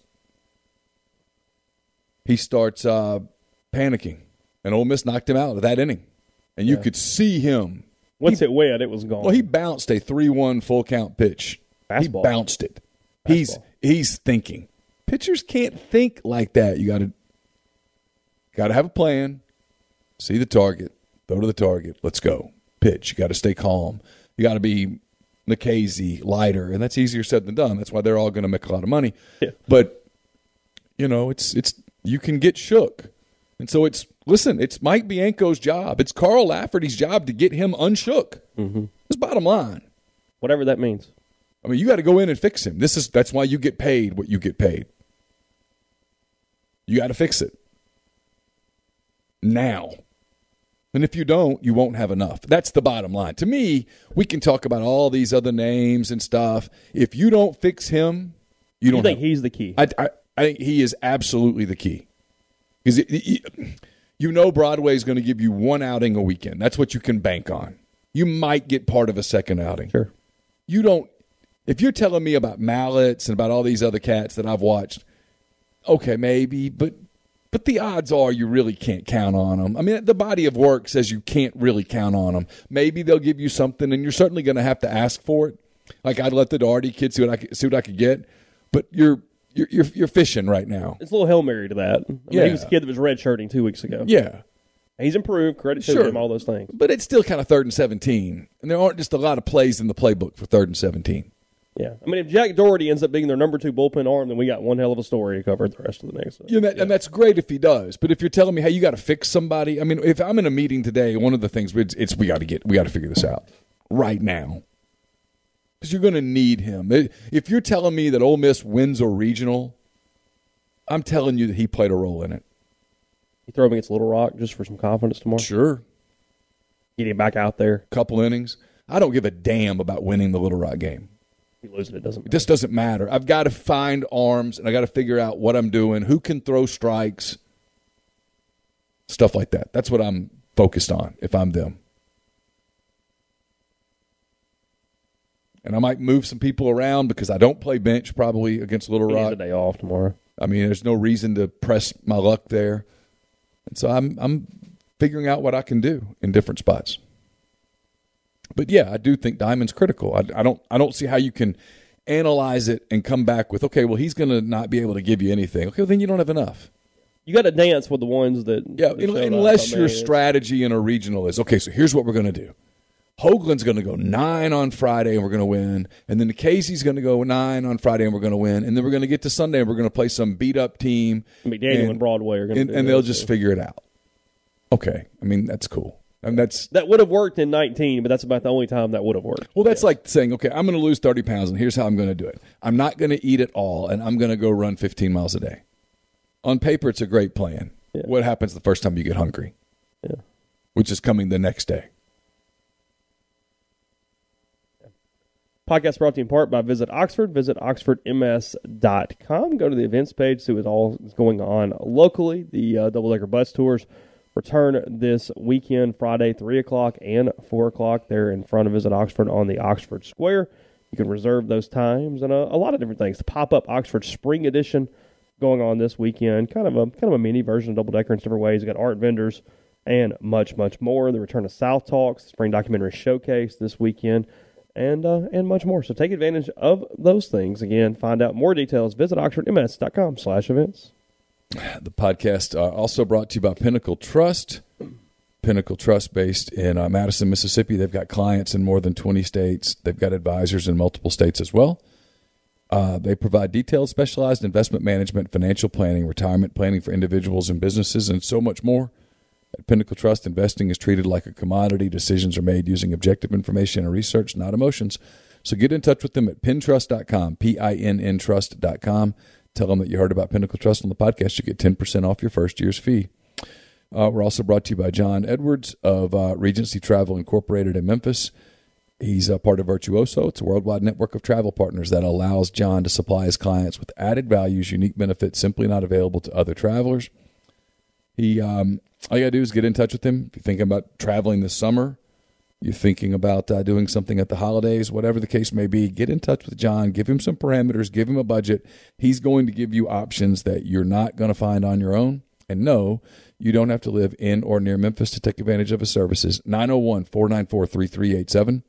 he starts uh, panicking. And Ole Miss knocked him out of that inning. And you yeah. could see him. Once he, it went, it was gone. Well, he bounced a three one full-count pitch. Fastball. He bounced it. Fastball. He's he's thinking. Pitchers can't think like that. You got to got to have a plan. See the target. Throw to the target. Let's go. Pitch. You got to stay calm. You got to be Nikhazy, lighter, and that's easier said than done. That's why they're all going to make a lot of money. Yeah. But you know, it's it's you can get shook, and so it's listen. It's Mike Bianco's job. It's Carl Lafferty's job to get him unshook. Mm-hmm. That's bottom line. Whatever that means. I mean, you got to go in and fix him. This is that's why you get paid what you get paid. You got to fix it now. And if you don't, you won't have enough. That's the bottom line. To me, we can talk about all these other names and stuff. If you don't fix him, you don't you think have, he's the key. I, I, I think he is absolutely the key. Because you know Broadway is going to give you one outing a weekend. That's what you can bank on. You might get part of a second outing. Sure. You don't. If you're telling me about Mallets and about all these other cats that I've watched, okay, maybe, but but the odds are you really can't count on them. I mean, the body of work says you can't really count on them. Maybe they'll give you something, and you're certainly going to have to ask for it. Like I'd let the Doherty kid see what I could, see what I could get, but you're you're you're, you're fishing right now. It's a little Hail Mary to that. I mean, yeah. He was a kid that was redshirting two weeks ago. Yeah. He's improved. Credit to sure. him, all those things. But it's still kind of third and seventeen, and there aren't just a lot of plays in the playbook for third and seventeen. Yeah. I mean, if Jack Doherty ends up being their number two bullpen arm, then we got one hell of a story to cover the rest of the next. Yeah, that, yeah. And that's great if he does. But if you're telling me, hey, you got to fix somebody. I mean, if I'm in a meeting today, one of the things it's, it's we got to get, we got to figure this out right now. Because you're going to need him. If you're telling me that Ole Miss wins a regional, I'm telling you that he played a role in it. You throw him against Little Rock just for some confidence tomorrow? Sure. Get him back out there. Couple innings. I don't give a damn about winning the Little Rock game. You lose it, it doesn't matter. It just doesn't matter. I've got to find arms, and I got to figure out what I'm doing, who can throw strikes, stuff like that. That's what I'm focused on if I'm them. And I might move some people around because I don't play bench probably against Little He Rock. needs a day off tomorrow. I mean, there's no reason to press my luck there. And so I'm I'm figuring out what I can do in different spots. But yeah, I do think Diamond's critical. I, I don't I don't see how you can analyze it and come back with, okay, well, he's going to not be able to give you anything. Okay, well, then you don't have enough. You got to dance with the ones that yeah. that Unless up. your I mean, strategy in a regional is okay. So here's what we're going to do. Hoagland's going to go nine on Friday and we're going to win, and then Casey's going to go nine on Friday and we're going to win, and then we're going to get to Sunday and we're going to play some beat up team. McDaniel and, and Broadway are going to, and, and they'll just figure it out. Okay, I mean that's cool. And that's That would have worked in nineteen, but that's about the only time that would have worked. well, that's like saying, okay, I'm going to lose thirty pounds, and here's how I'm going to do it. I'm not going to eat it all, and I'm going to go run fifteen miles a day. On paper, it's a great plan. Yeah. What happens the first time you get hungry? Yeah. Which is coming the next day. Podcast brought to you in part by Visit Oxford. Visit oxford m s dot com. Go to the events page, see what all is going on locally. The uh, double-decker bus tours return this weekend, Friday, three o'clock and four o'clock. They're in front of Visit Oxford on the Oxford Square. You can reserve those times and a, a lot of different things. The pop-up Oxford Spring Edition going on this weekend. Kind of a kind of a mini version of double-decker in different ways. You got art vendors and much, much more. The return of South Talks, Spring Documentary Showcase this weekend, and uh, and much more. So take advantage of those things. Again, find out more details. Visit oxford m s dot com slash events. The podcast uh, also brought to you by Pinnacle Trust. Pinnacle Trust based in uh, Madison, Mississippi. They've got clients in more than twenty states. They've got advisors in multiple states as well. Uh, they provide detailed, specialized investment management, financial planning, retirement planning for individuals and businesses, and so much more. At Pinnacle Trust, investing is treated like a commodity. Decisions are made using objective information and research, not emotions. So get in touch with them at pin trust dot com, P I N N trust dot com. Tell them that you heard about Pinnacle Trust on the podcast. You get ten percent off your first year's fee. Uh, we're also brought to you by John Edwards of uh, Regency Travel Incorporated in Memphis. He's a part of Virtuoso. It's a worldwide network of travel partners that allows John to supply his clients with added values, unique benefits simply not available to other travelers. He, um, all you got to do is get in touch with him. If you're thinking about traveling this summer, you're thinking about uh, doing something at the holidays, whatever the case may be, get in touch with John. Give him some parameters. Give him a budget. He's going to give you options that you're not going to find on your own. And no, you don't have to live in or near Memphis to take advantage of his services. nine oh one, four nine four, three three eight seven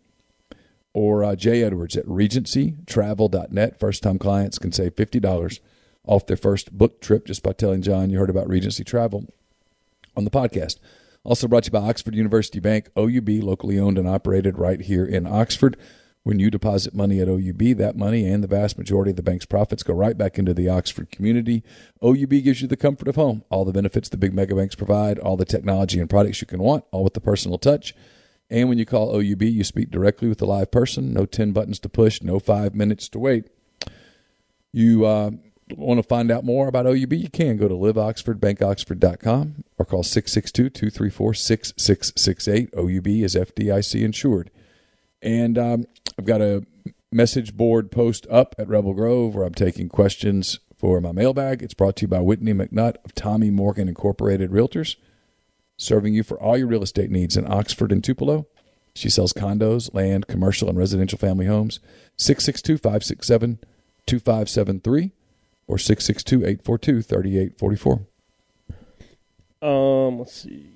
or uh, Jay Edwards at regency travel dot net. First-time clients can save fifty dollars off their first book trip just by telling John you heard about Regency Travel on the podcast. Also brought to you by Oxford University Bank, O U B, locally owned and operated right here in Oxford. When you deposit money at O U B, that money and the vast majority of the bank's profits go right back into the Oxford community. O U B gives you the comfort of home, all the benefits the big mega banks provide, all the technology and products you can want, all with the personal touch. And when you call O U B, you speak directly with a live person. No ten buttons to push, no five minutes to wait. You uh, want to find out more about O U B? You can go to live oxford bank oxford dot com or call six six two, two three four, six six six eight. O U B is F D I C insured. And um, I've got a message board post up at Rebel Grove where I'm taking questions for my mailbag. It's brought to you by Whitney McNutt of Tommy Morgan Incorporated Realtors, serving you for all your real estate needs in Oxford and Tupelo. She sells condos, land, commercial, and residential family homes. six six two, five six seven, two five seven three or six six two, eight four two, three eight four four. Um, let's see.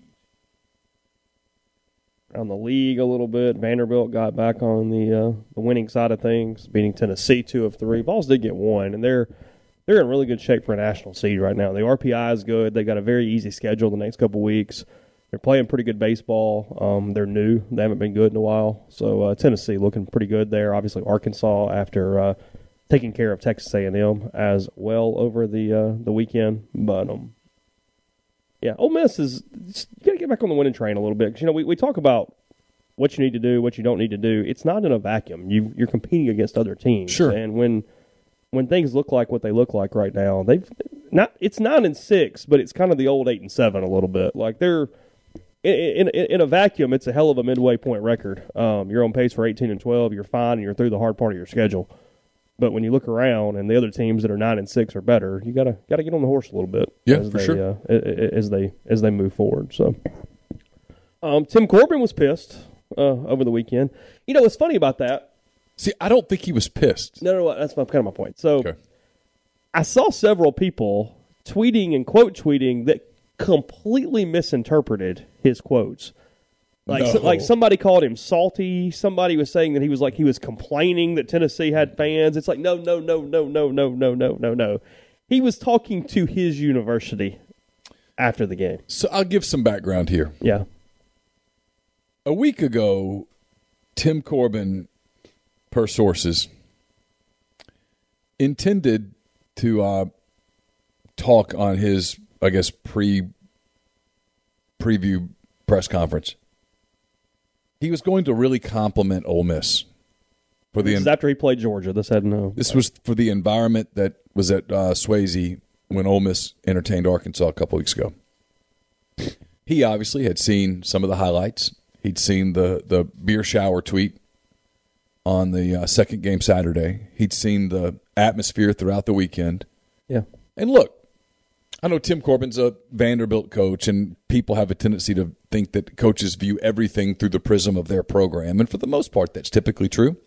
Around the league a little bit, Vanderbilt got back on the uh, the winning side of things, beating Tennessee two of three. Vols did get one, and they're they're in really good shape for a national seed right now. The R P I is good. They got a very easy schedule the next couple weeks. They're playing pretty good baseball. Um, they're new. They haven't been good in a while. So uh, Tennessee looking pretty good there. Obviously Arkansas after uh, taking care of Texas A and M as well over the uh, the weekend. But um, yeah, Ole Miss is you got to get back on the winning train a little bit. 'Cause, you know, we, we talk about what you need to do, what you don't need to do. It's not in a vacuum. You you're competing against other teams. Sure. And when when things look like what they look like right now, they've not. It's nine and six, but it's kind of the old eight and seven a little bit. Like they're in in, in a vacuum. It's a hell of a midway point record. Um, you're on pace for eighteen and twelve. You're fine, and you're through the hard part of your schedule. But when you look around and the other teams that are nine and six or better, you gotta gotta get on the horse a little bit. Yeah, as for they, sure. Uh, as they as they move forward. So, um, Tim Corbin was pissed uh, over the weekend. You know what's funny about that? See, I don't think he was pissed. No, no, no that's my, kind of my point. So, Okay. I saw several people tweeting and quote tweeting that completely misinterpreted his quotes. Like, No. so, like somebody called him salty. Somebody was saying that he was like he was complaining that Tennessee had fans. It's like no, no, no, no, no, no, no, no, no, no. He was talking to his university after the game. So I'll give some background here. Yeah, A week ago, Tim Corbin, per sources, intended to uh, talk on his, I guess, pre preview press conference. He was going to really compliment Ole Miss. For the This is after he played Georgia. This had no. This was for the environment that was at uh, Swayze when Ole Miss entertained Arkansas a couple weeks ago. He obviously had seen some of the highlights. He'd seen the, the beer shower tweet on the uh, second game Saturday. He'd seen the atmosphere throughout the weekend. Yeah. And look, I know Tim Corbin's a Vanderbilt coach, and people have a tendency to think that coaches view everything through the prism of their program. And for the most part, that's typically true.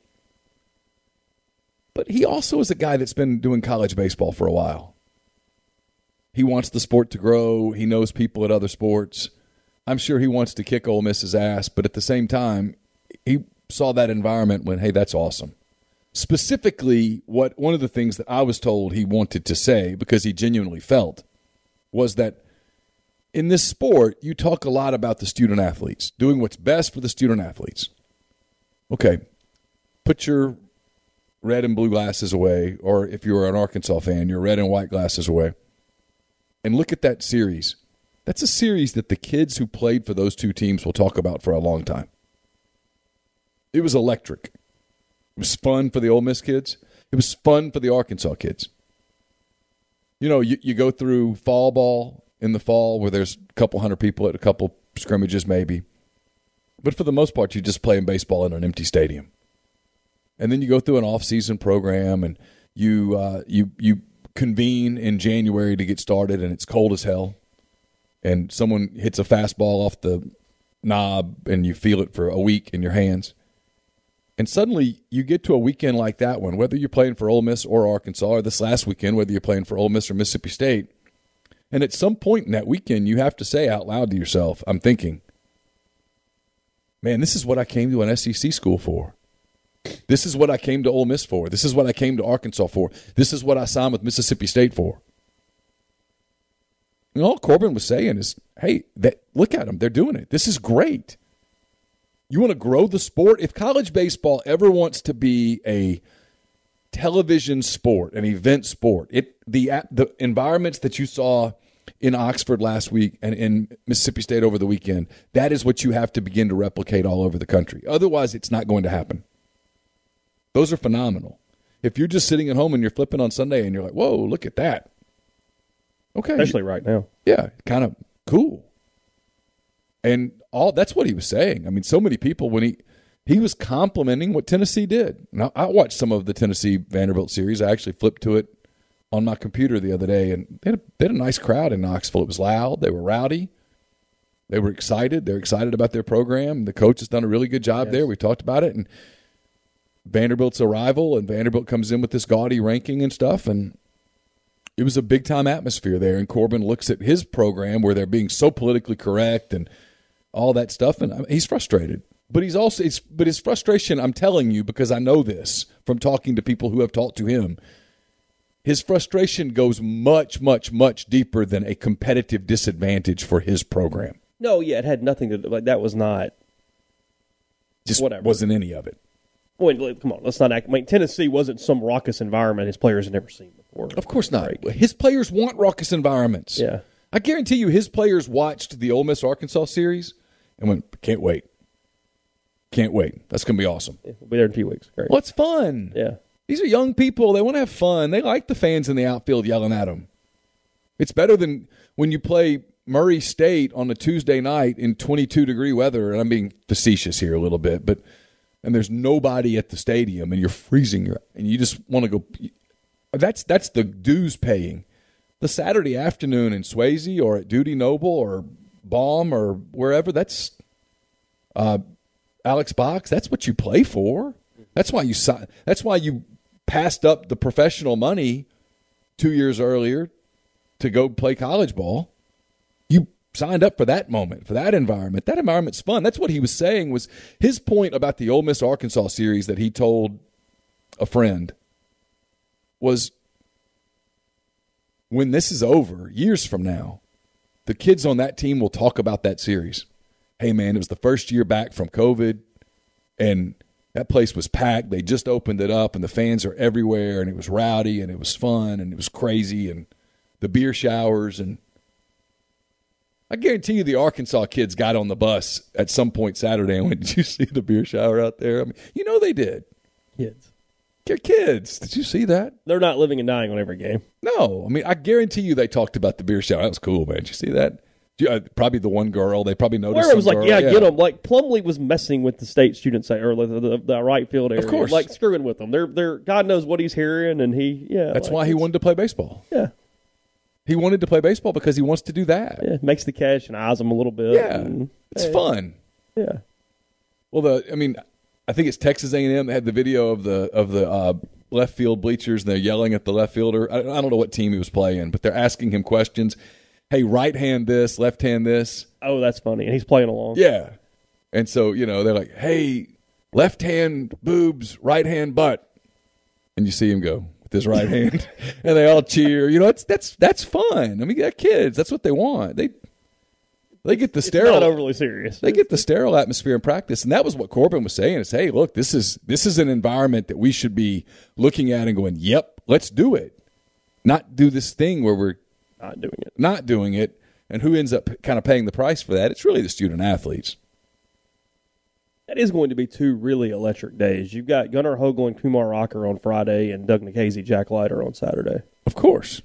But he also is a guy that's been doing college baseball for a while. He wants the sport to grow. He knows people at other sports. I'm sure he wants to kick Ole Miss's ass, but at the same time, he saw that environment when, hey, that's awesome. Specifically, what one of the things that I was told he wanted to say, because he genuinely felt, was that in this sport, you talk a lot about the student athletes, doing what's best for the student athletes. Okay, put your red and blue glasses away, or if you're an Arkansas fan, your red and white glasses away, and look at that series. That's a series that the kids who played for those two teams will talk about for a long time. It was electric. It was fun for the Ole Miss kids. It was fun for the Arkansas kids. You know, you, you go through fall ball in the fall where there's a couple hundred people at a couple scrimmages maybe. But for the most part, you're just playing baseball in an empty stadium. And then you go through an off-season program, and you uh, you you convene in January to get started, and it's cold as hell. And someone hits a fastball off the knob, and you feel it for a week in your hands. And suddenly you get to a weekend like that one, whether you're playing for Ole Miss or Arkansas, or this last weekend, whether you're playing for Ole Miss or Mississippi State. And at some point in that weekend, you have to say out loud to yourself, I'm thinking, man, this is what I came to an S E C school for. This is what I came to Ole Miss for. This is what I came to Arkansas for. This is what I signed with Mississippi State for. And all Corbin was saying is, hey, that, look at them. They're doing it. This is great. You want to grow the sport? If college baseball ever wants to be a television sport, an event sport, it the the environments that you saw in Oxford last week and in Mississippi State over the weekend, that is what you have to begin to replicate all over the country. Otherwise, it's not going to happen. Those are phenomenal. If you're just sitting at home and you're flipping on Sunday and you're like, whoa, look at that. Okay. Especially right now. Yeah, kind of cool. And all that's what he was saying. I mean, so many people, when he he was complimenting what Tennessee did. Now, I watched some of the Tennessee Vanderbilt series. I actually flipped to it on my computer the other day, and they had a, they had a nice crowd in Knoxville. It was loud. They were rowdy. They were excited. They're excited about their program. The coach has done a really good job yes. there. We talked about it. And Vanderbilt's a rival, and Vanderbilt comes in with this gaudy ranking and stuff, and it was a big-time atmosphere there. And Corbin looks at his program where they're being so politically correct and all that stuff, and he's frustrated. But he's also, it's, but his frustration, I'm telling you, because I know this from talking to people who have talked to him, his frustration goes much, much, much deeper than a competitive disadvantage for his program. No, yeah, it had nothing to do. Like that was not. Just whatever. Wasn't any of it. Well, come on, let's not act. I mean, Tennessee wasn't some raucous environment his players had never seen before. Of course not. His players want raucous environments. Yeah. I guarantee you his players watched the Ole Miss Arkansas series and went, can't wait. Can't wait. That's going to be awesome. Yeah, we'll be there in a few weeks. Great. Well, it's fun. Yeah. These are young people. They want to have fun. They like the fans in the outfield yelling at them. It's better than when you play Murray State on a Tuesday night in twenty-two degree weather, and I'm being facetious here a little bit, but and there's nobody at the stadium and you're freezing and you just want to go. That's that's the dues paying. The Saturday afternoon in Swayze or at Dudy Noble or Baum or wherever, that's uh, Alex Box. That's what you play for. That's why you that's why you passed up the professional money two years earlier to go play college ball. You signed up for that moment, for that environment. That environment's fun. That's what he was saying, was his point about the Ole Miss Arkansas series that he told a friend was, when this is over, years from now, the kids on that team will talk about that series. Hey, man, it was the first year back from COVID, and that place was packed. They just opened it up, and the fans are everywhere, and it was rowdy, and it was fun, and it was crazy, and the beer showers, and I guarantee you the Arkansas kids got on the bus at some point Saturday and went, did you see the beer shower out there? I mean, you know they did. Kids. They're kids. Did you see that? They're not living and dying on every game. No. I mean, I guarantee you they talked about the beer shower. That was cool, man. Did you see that? Uh, probably the one girl. They probably noticed Where it was some like, girl. yeah, yeah, get them. Like, Plumlee was messing with the state student side, or the, the, the right field area. Of course. Like, screwing with them. They're, they're, God knows what he's hearing, and he, yeah. That's like, why he wanted to play baseball. Yeah. He wanted to play baseball because he wants to do that. Yeah, makes the catch and eyes them a little bit. Yeah. And, It's hey, fun. Yeah. Well, the I mean, I think it's Texas A and M that had the video of the of the uh, left field bleachers, and they're yelling at the left fielder. I, I don't know what team he was playing, but they're asking him questions. Hey, right hand this, left hand this. Oh, that's funny. And he's playing along. Yeah. And so, you know, they're like, hey, left hand boobs, right hand butt. And you see him go with his right hand. And they all cheer. You know, it's, that's that's fun. I mean, they're kids. That's what they want. They they get the It's sterile. not overly serious. They get the sterile atmosphere in practice. And that was what Corbin was saying is, hey, look, this is this is an environment that we should be looking at and going, yep, let's do it. Not do this thing where we're Not doing it. not doing it. And who ends up kind of paying the price for that? It's really the student athletes. That is going to be two really electric days. You've got Gunnar Hogle and Kumar Rocker on Friday and Doug Nikhazy, Jack Leiter on Saturday. Of course.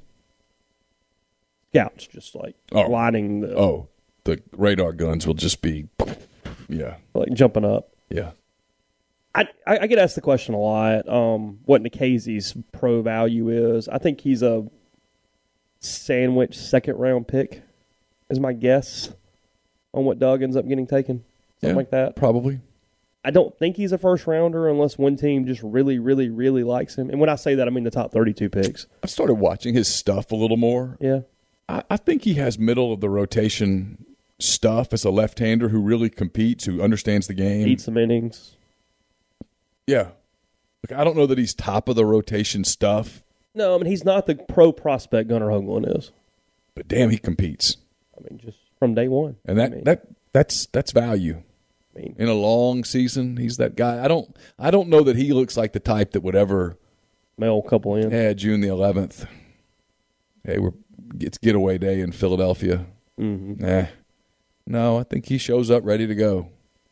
Scouts just like Oh. lining the, Oh, the radar guns will just be, yeah, like jumping up. yeah. I, I, I get asked the question a lot, um, what Nikhazy's pro value is. I think he's a sandwich second round pick, is my guess on what Doug ends up getting taken. Something Yeah, like that. Probably. I don't think he's a first rounder unless one team just really, really, really likes him. And when I say that, I mean the top thirty-two picks. I've started watching his stuff a little more. Yeah. I, I think he has middle of the rotation stuff as a left-hander who really competes, who understands the game. Eat some innings. Yeah. Look, I don't know that he's top of the rotation stuff, No, I mean, he's not the pro prospect Gunnar Hoagland is. but damn, he competes. I mean, just from day one. And that, I mean, that that's that's value. I mean, In a long season, he's that guy. I don't I don't know that he looks like the type that would ever mail a couple in. Yeah, June the eleventh. Hey, we're it's getaway day in Philadelphia. Mm-hmm. Eh. No, I think he shows up ready to go.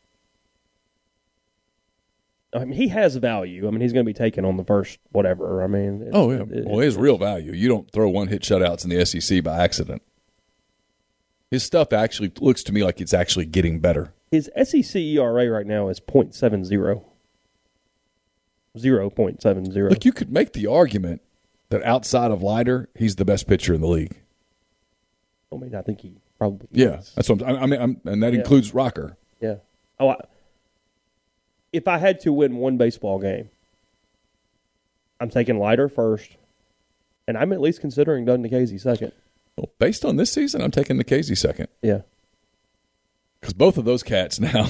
I mean, he has value. I mean, he's going to be taken on the first whatever. I mean, it's, Oh, yeah. it- Well, his real value. You don't throw one-hit shutouts in the S E C by accident. His stuff actually looks to me like it's actually getting better. his S E C E R A right now is point seven zero. zero point seven zero. Look, you could make the argument that outside of Leiter, he's the best pitcher in the league. I mean, I think he probably Yeah, is. that's what I'm, I mean, I'm, and that Yeah. includes Rocker. Yeah. Oh, I, if I had to win one baseball game, I'm taking Leiter first, and I'm at least considering Doug Nikhazy second. Well, based on this season, I'm taking Nikhazy second. Yeah. Because both of those cats now,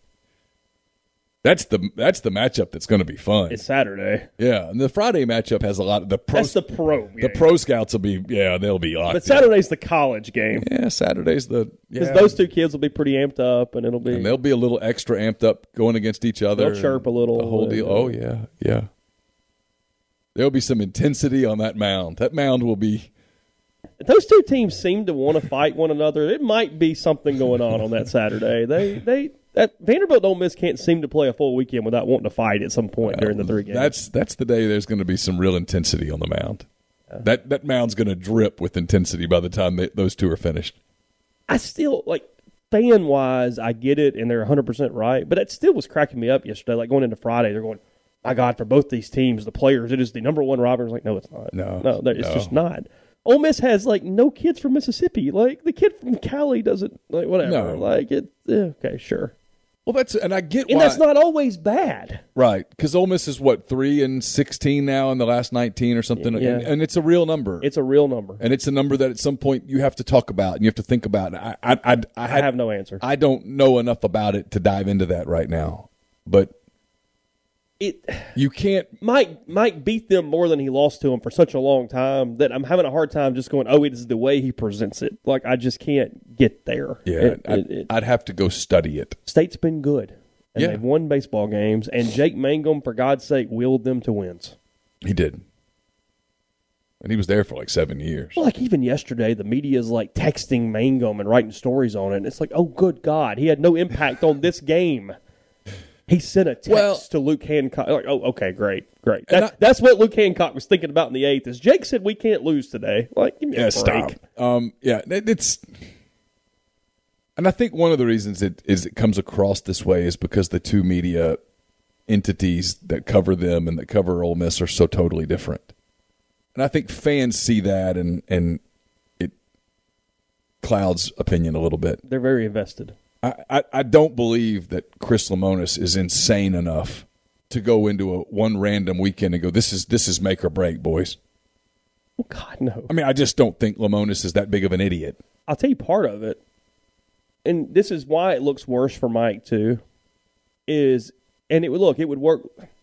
that's the that's the matchup that's going to be fun. It's Saturday. Yeah, and the Friday matchup has a lot of the pro. That's the pro game. the pro scouts will be yeah they'll be locked. But Saturday's the college game. Yeah, Saturday's the Because yeah. those two kids will be pretty amped up, and it'll be and they'll be a little extra amped up going against each other. They'll chirp a little. The whole deal. and, uh, Oh yeah, yeah. There'll be some intensity on that mound. That mound will be. those two teams seem to want to fight one another. It might be something going on on that Saturday. They they that Vanderbilt Ole Miss can't seem to play a full weekend without wanting to fight at some point during the three games. That's that's the day there's going to be some real intensity on the mound. That that mound's going to drip with intensity by the time they, those two are finished. I still like fan wise, I get it, and they're one hundred percent right. But it still was cracking me up yesterday. Like going into Friday, they're going, "My God, for both these teams, the players, it is the number one rivalry." I was like, no, it's not. No, no, it's no. just not. Ole Miss has like no kids from Mississippi. Like the kid from Cali doesn't like whatever. No. Like it. eh, Okay, sure. Well, that's and I get And why. that's not always bad. Right, because Ole Miss is what three and sixteen now in the last nineteen or something, Yeah. and, and it's a real number. It's a real number. and it's a number that at some point you have to talk about and you have to think about. And I, I, I, I, I had, have no answer. I don't know enough about it to dive into that right now, but It you can't. Mike Mike beat them more than he lost to them for such a long time that I'm having a hard time just going, oh, it is the way he presents it. Like I just can't get there. Yeah, It- I'd, it- it- I'd have to go study it. State's been good. And Yeah. they've won baseball games. And Jake Mangum, for God's sake, willed them to wins. He did. And he was there for like seven years. Well, like even yesterday, the media is like texting Mangum and writing stories on it. And it's like, oh, good God, he had no impact on this game. He sent a text well, to Luke Hancock. Like, oh, okay, great, great. That, I, that's what Luke Hancock was thinking about in the eighth. Is Jake said we can't lose today? Like, give me yeah, a stop. break. Um, yeah, it, it's, and I think one of the reasons it is it comes across this way is because the two media entities that cover them and that cover Ole Miss are so totally different. And I think fans see that, and and it clouds opinion a little bit. They're very invested. I, I, I don't believe that Chris Lemonis is insane enough to go into a one random weekend and go, this is this is make or break, boys. Oh, God, no. I mean, I just don't think Lemonis is that big of an idiot. I'll tell you part of it, and this is why it looks worse for Mike, too, is, and it would look, it would work,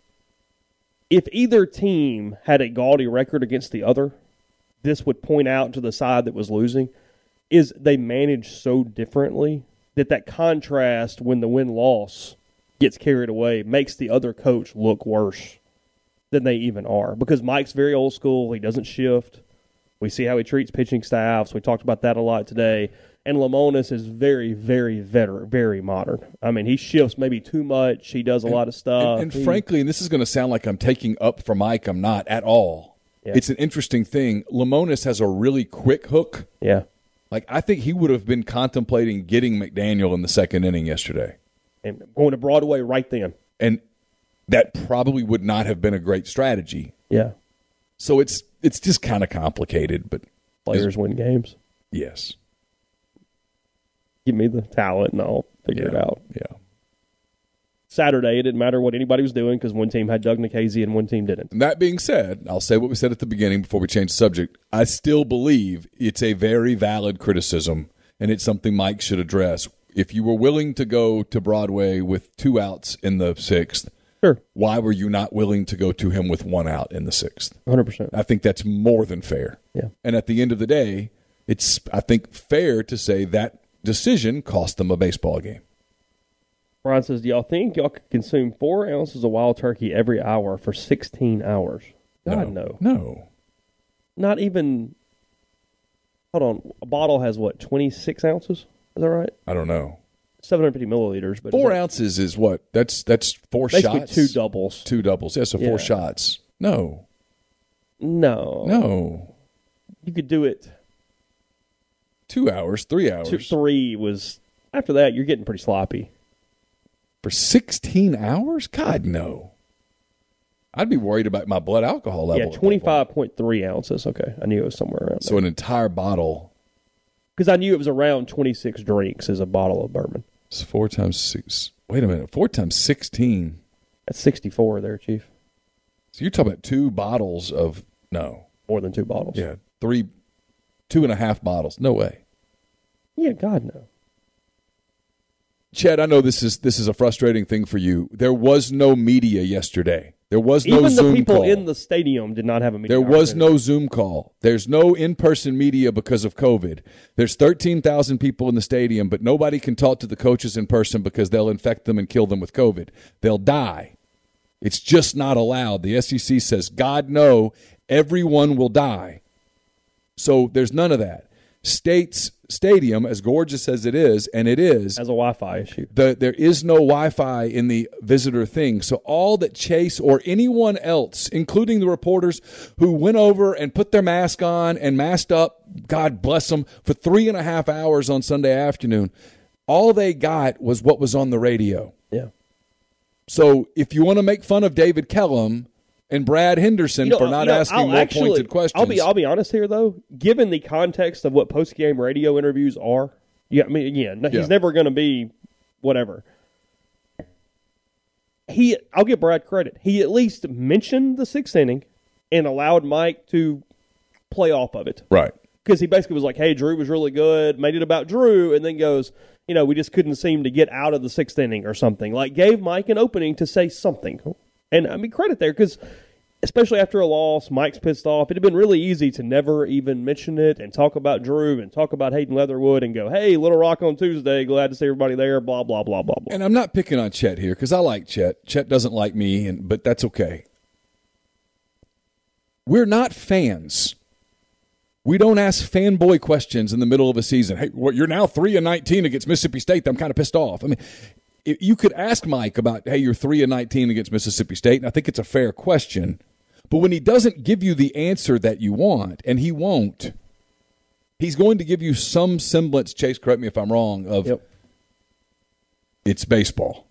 if either team had a gaudy record against the other, this would point out to the side that was losing, is they manage so differently that that contrast when the win-loss gets carried away makes the other coach look worse than they even are. Because Mike's very old school. He doesn't shift. We see how he treats pitching staffs. We talked about that a lot today. And Lemonis is very, very veteran, very modern. I mean, he shifts maybe too much. He does a and, lot of stuff. And, and he, frankly, and this is going to sound like I'm taking up for Mike, I'm not at all. Yeah. It's an interesting thing. Lemonis has a really quick hook. Yeah. Like, I think he would have been contemplating getting McDaniel in the second inning yesterday. And going to Broadway right then. And that probably would not have been a great strategy. Yeah. So it's it's just kind of complicated, but players win games. Yes. Give me the talent and I'll figure yeah. it out. Yeah. Saturday, it didn't matter what anybody was doing because one team had Doug Nikhazy and one team didn't. And that being said, I'll say what we said at the beginning before we change the subject. I still believe it's a very valid criticism, and it's something Mike should address. If you were willing to go to Broadway with two outs in the sixth, sure. Why were you not willing to go to him with one out in the sixth? one hundred percent. I think that's more than fair. Yeah. And at the end of the day, it's, I think, fair to say that decision cost them a baseball game. Ron says, do y'all think y'all could consume four ounces of wild turkey every hour for sixteen hours? God, no. No. no. Not even, hold on, a bottle has what, twenty-six ounces? Is that right? I don't know. seven hundred fifty milliliters. But Four that, ounces is what? That's that's four basically shots? two doubles. Two doubles. Yeah, so Yeah. four shots. No. No. No. You could do it. Two hours, three hours. Two, three was, after that, you're getting pretty sloppy. For sixteen hours? God, no. I'd be worried about my blood alcohol level. Yeah, twenty-five point three ounces. Okay, I knew it was somewhere around So there. an entire bottle. Because I knew it was around twenty-six drinks as a bottle of bourbon. It's four times six. Wait a minute. Four times sixteen. That's sixty-four there, Chief. So you're talking about two bottles of, no. More than two bottles. Yeah, three, two and a half bottles. No way. Yeah, God, no. Chad, I know this is this is a frustrating thing for you. There was no media yesterday. There was no Even Zoom the people call. in the stadium did not have a meeting. There was no Zoom call. There's no in-person media because of COVID. There's thirteen thousand people in the stadium, but nobody can talk to the coaches in person because they'll infect them and kill them with COVID. They'll die. It's just not allowed. The S E C says, God, no, everyone will die. So there's none of that. State's stadium, as gorgeous as it is, and it is, as a Wi-Fi issue. The, there is no Wi-Fi in the visitor thing. So all that Chase or anyone else, including the reporters who went over and put their mask on and masked up, God bless them, for three and a half hours on Sunday afternoon, all they got was what was on the radio. Yeah. So if you want to make fun of David Kellum and Brad Henderson you know, for not you know, asking I'll more actually, pointed questions. I'll be I'll be honest here though. Given the context of what post game radio interviews are, yeah, I mean, again, he's yeah. never going to be whatever. He, I'll give Brad credit. He at least mentioned the sixth inning and allowed Mike to play off of it. Right. Because he basically was like, "Hey, Drew was really good." Made it about Drew, and then goes, "You know, we just couldn't seem to get out of the sixth inning or something." Like gave Mike an opening to say something. And I mean, credit there, because especially after a loss, Mike's pissed off. It'd have been really easy to never even mention it and talk about Drew and talk about Hayden Leatherwood and go, hey, Little Rock on Tuesday, glad to see everybody there, blah, blah, blah, blah, blah. And I'm not picking on Chet here because I like Chet. Chet doesn't like me, and but that's okay. We're not fans. We don't ask fanboy questions in the middle of a season. Hey, well, you're now three and nineteen against Mississippi State. I'm kind of pissed off. I mean, you could ask Mike about, hey, you're three and nineteen against Mississippi State, and I think it's a fair question. But when he doesn't give you the answer that you want, and he won't, he's going to give you some semblance, Chase, correct me if I'm wrong, of yep. It's baseball.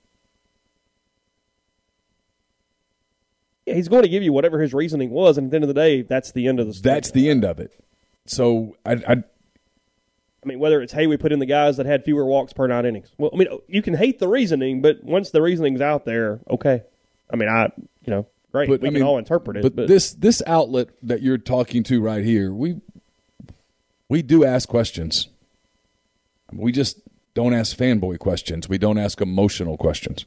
Yeah, he's going to give you whatever his reasoning was, and at the end of the day, that's the end of the story. That's the end of it. So, I, I, I mean, whether it's, hey, we put in the guys that had fewer walks per nine innings. Well, I mean, you can hate the reasoning, but once the reasoning's out there, okay. I mean, I, you know, great. But, we I can mean, all interpret it. But, but this this outlet that you're talking to right here, we we do ask questions. We just don't ask fanboy questions. We don't ask emotional questions.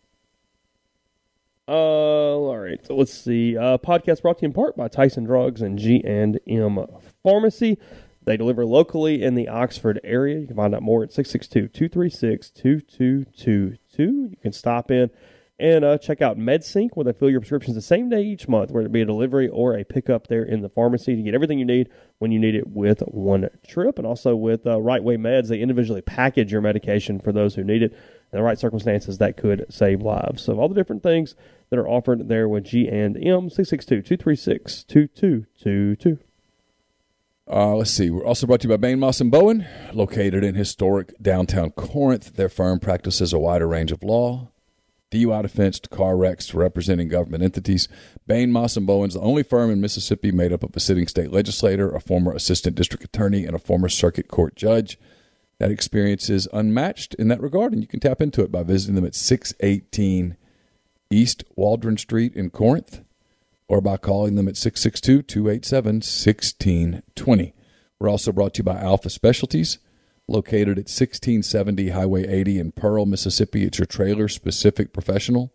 Uh, all right. So let's see. Uh, podcast brought to you in part by Tyson Drugs and G and M Pharmacy. They deliver locally in the Oxford area. You can find out more at six six two, two three six, two two two two. You can stop in and uh, check out MedSync, where they fill your prescriptions the same day each month, whether it be a delivery or a pickup there in the pharmacy to get everything you need when you need it with one trip. And also with uh, Right Way Meds, they individually package your medication for those who need it. In the right circumstances, that could save lives. So all the different things that are offered there with G and M, six six two, two three six, two two two two. Uh, let's see. We're also brought to you by Bain, Moss and Bowen, located in historic downtown Corinth. Their firm practices a wider range of law, D U I defense to car wrecks to representing government entities. Bain, Moss and Bowen is the only firm in Mississippi made up of a sitting state legislator, a former assistant district attorney, and a former circuit court judge. That experience is unmatched in that regard, and you can tap into it by visiting them at six eighteen East Waldron Street in Corinth, or by calling them at six six two, two eight seven, one six two zero. We're also brought to you by Alpha Specialties, located at sixteen seventy Highway eighty in Pearl, Mississippi. It's your trailer-specific professional.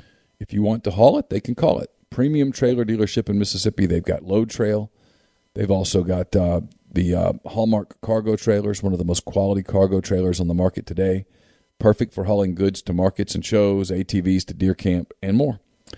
If you want to haul it, they can call it. Premium trailer dealership in Mississippi. They've got Load Trail. They've also got uh, the uh, Hallmark cargo trailers, one of the most quality cargo trailers on the market today. Perfect for hauling goods to markets and shows, A T Vs to deer camp, and more.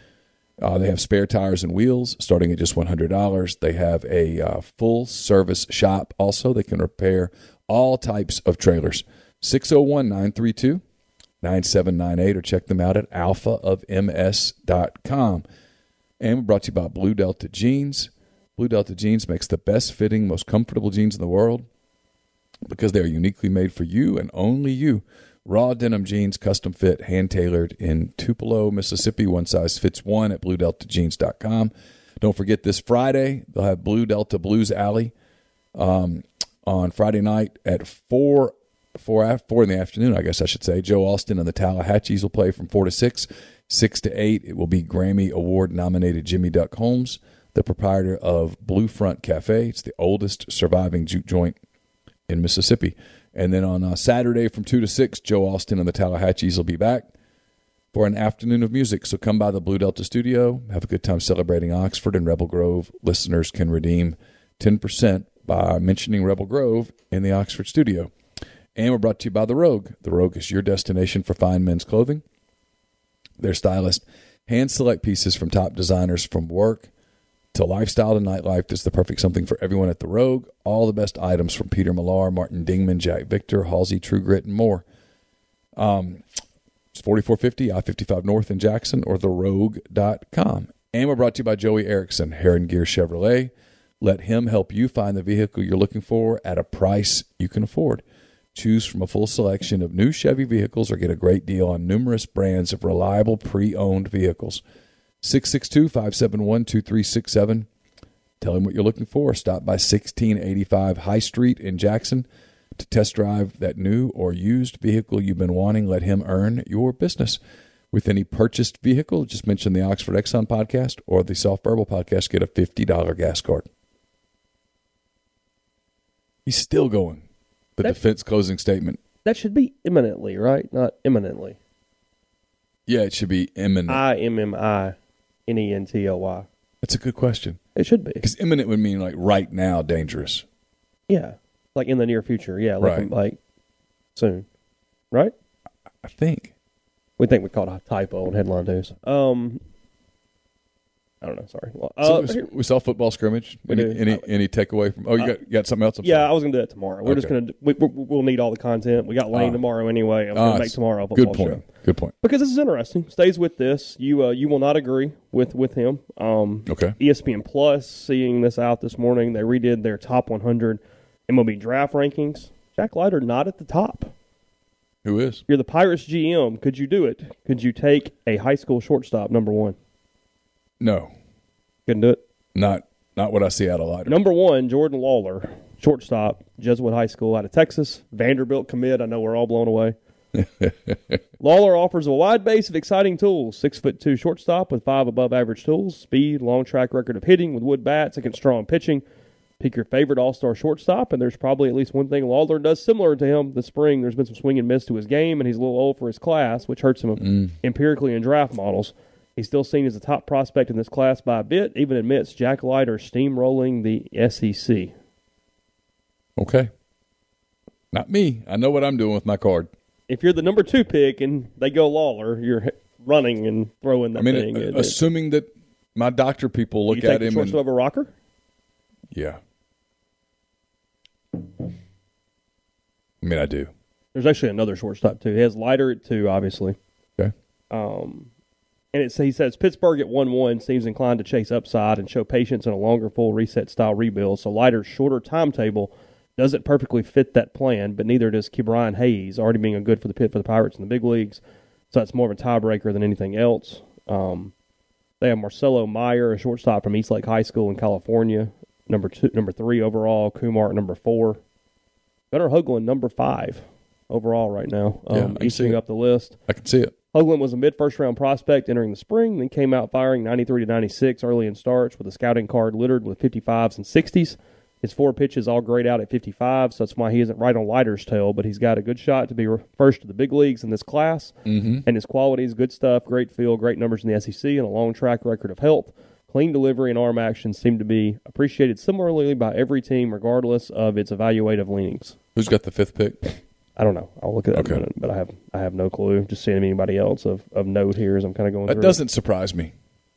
Uh, they have spare tires and wheels starting at just one hundred dollars. They have a uh, full-service shop also. They can repair all types of trailers. six oh one, nine three two, nine seven nine eight, or check them out at alpha of m s dot com. And we're brought to you by Blue Delta Jeans. Blue Delta Jeans makes the best-fitting, most comfortable jeans in the world because they are uniquely made for you and only you. Raw denim jeans, custom fit, hand-tailored in Tupelo, Mississippi. One size fits one at blue delta jeans dot com. Don't forget this Friday, they'll have Blue Delta Blues Alley um, on Friday night at four, four, four in the afternoon, I guess I should say. Joe Austin and the Tallahatchies will play from four to six. six to eight, it will be Grammy Award-nominated Jimmy Duck Holmes, the proprietor of Blue Front Cafe. It's the oldest surviving juke joint in Mississippi. And then on uh, Saturday from two to six, Joe Austin and the Tallahatchies will be back for an afternoon of music. So come by the Blue Delta studio, have a good time celebrating Oxford and Rebel Grove. Listeners can redeem ten percent by mentioning Rebel Grove in the Oxford studio. And we're brought to you by The Rogue. The Rogue is your destination for fine men's clothing. Their stylists hand-select pieces from top designers from work to lifestyle to nightlife. This is the perfect something for everyone at The Rogue. All the best items from Peter Millar, Martin Dingman, Jack Victor, Halsey, True Grit, and more. Um, it's forty-four fifty I fifty-five North in Jackson, or the rogue dot com. And we're brought to you by Joey Erickson, Heron Gear Chevrolet. Let him help you find the vehicle you're looking for at a price you can afford. Choose from a full selection of new Chevy vehicles or get a great deal on numerous brands of reliable pre-owned vehicles. six six two, five seven one, two three six seven. Tell him what you're looking for. Stop by sixteen eighty-five High Street in Jackson to test drive that new or used vehicle you've been wanting. Let him earn your business. With any purchased vehicle, just mention the Oxford Exxon podcast or the Soft Verbal podcast. Get a fifty dollars gas card. He's still going. The that, defense closing statement. That should be imminently, right? Not imminently. Yeah, it should be imminent. I M M I N E N T L Y. That's a good question. It should be. Because imminent would mean like right now dangerous. Yeah. Like in the near future. Yeah. Like, right. like soon. Right? I think. We think we caught a typo on headline news. Um, I don't know. Sorry. Well, So uh, we, here- we saw football scrimmage. We Any do. any, any takeaway from? Oh, you got you got something else? I'm yeah, sorry. I was going to do that tomorrow. We're just Okay. going to we, we, we'll need all the content. We got Lane Ah. tomorrow anyway. I'm Ah, going to make it's- tomorrow a football Good point. show. Good point. Because this is interesting. Stays with this. You uh, you will not agree with with him. Um, Okay. E S P N Plus, seeing this out this morning, they redid their top one hundred M L B draft rankings. Jack Leiter not at the top. Who is? You're the Pirates G M. Could you do it? Could you take a high school shortstop, number one? No, Couldn't do it. not not what I see out of Leiter. Number one, Jordan Lawler, shortstop, Jesuit High School out of Texas. Vanderbilt commit. I know we're all blown away. Lawler offers a wide base of exciting tools. Six foot two shortstop with five above average tools, speed, long track record of hitting with wood bats against strong pitching. Pick your favorite all-star shortstop, and there's probably at least one thing Lawler does similar to him this spring. There's been some swing and miss to his game, and he's a little old for his class, which hurts him Mm. empirically in draft models. He's still seen as a top prospect in this class by a bit, even admits Jack Leiter steamrolling the S E C. Okay. Not me. I know what I'm doing with my card. If you're the number two pick and they go Lawler, you're running and throwing that I mean, thing. uh, It- it- assuming that my doctor people look you take at the him shortstop and over Rocker? yeah. I mean, I do. There's actually another shortstop, too. He has Leiter at two, obviously. Okay. Um, and it's, he says Pittsburgh at one one seems inclined to chase upside and show patience in a longer full reset style rebuild. So Leiter's shorter timetable doesn't perfectly fit that plan, but neither does Ke'Bryan Hayes, already being a good for the pit for the Pirates in the big leagues. So that's more of a tiebreaker than anything else. Um, they have Marcelo Meyer, a shortstop from Eastlake High School in California, number two, number three overall. Kumar at number four. Gunnar Hoagland, number five overall right now. Yeah, I Um, can see easing it. up the list. I can see it. Hoagland was a mid-first round prospect entering the spring, then came out firing ninety-three to ninety-six early in starts with a scouting card littered with fifty-fives and sixties. His four pitches all grayed out at fifty-five, so that's why he isn't right on Leiter's tail, but he's got a good shot to be first to the big leagues in this class. Mm-hmm. And his qualities, good stuff, great feel, great numbers in the S E C, and a long track record of health. Clean delivery and arm action seem to be appreciated similarly by every team, regardless of its evaluative leanings. Who's got the fifth pick? I don't know. I'll look at that Okay. in a minute, but I have I have no clue. Just seeing anybody else of, of note here as I'm kind of going That through. doesn't surprise me.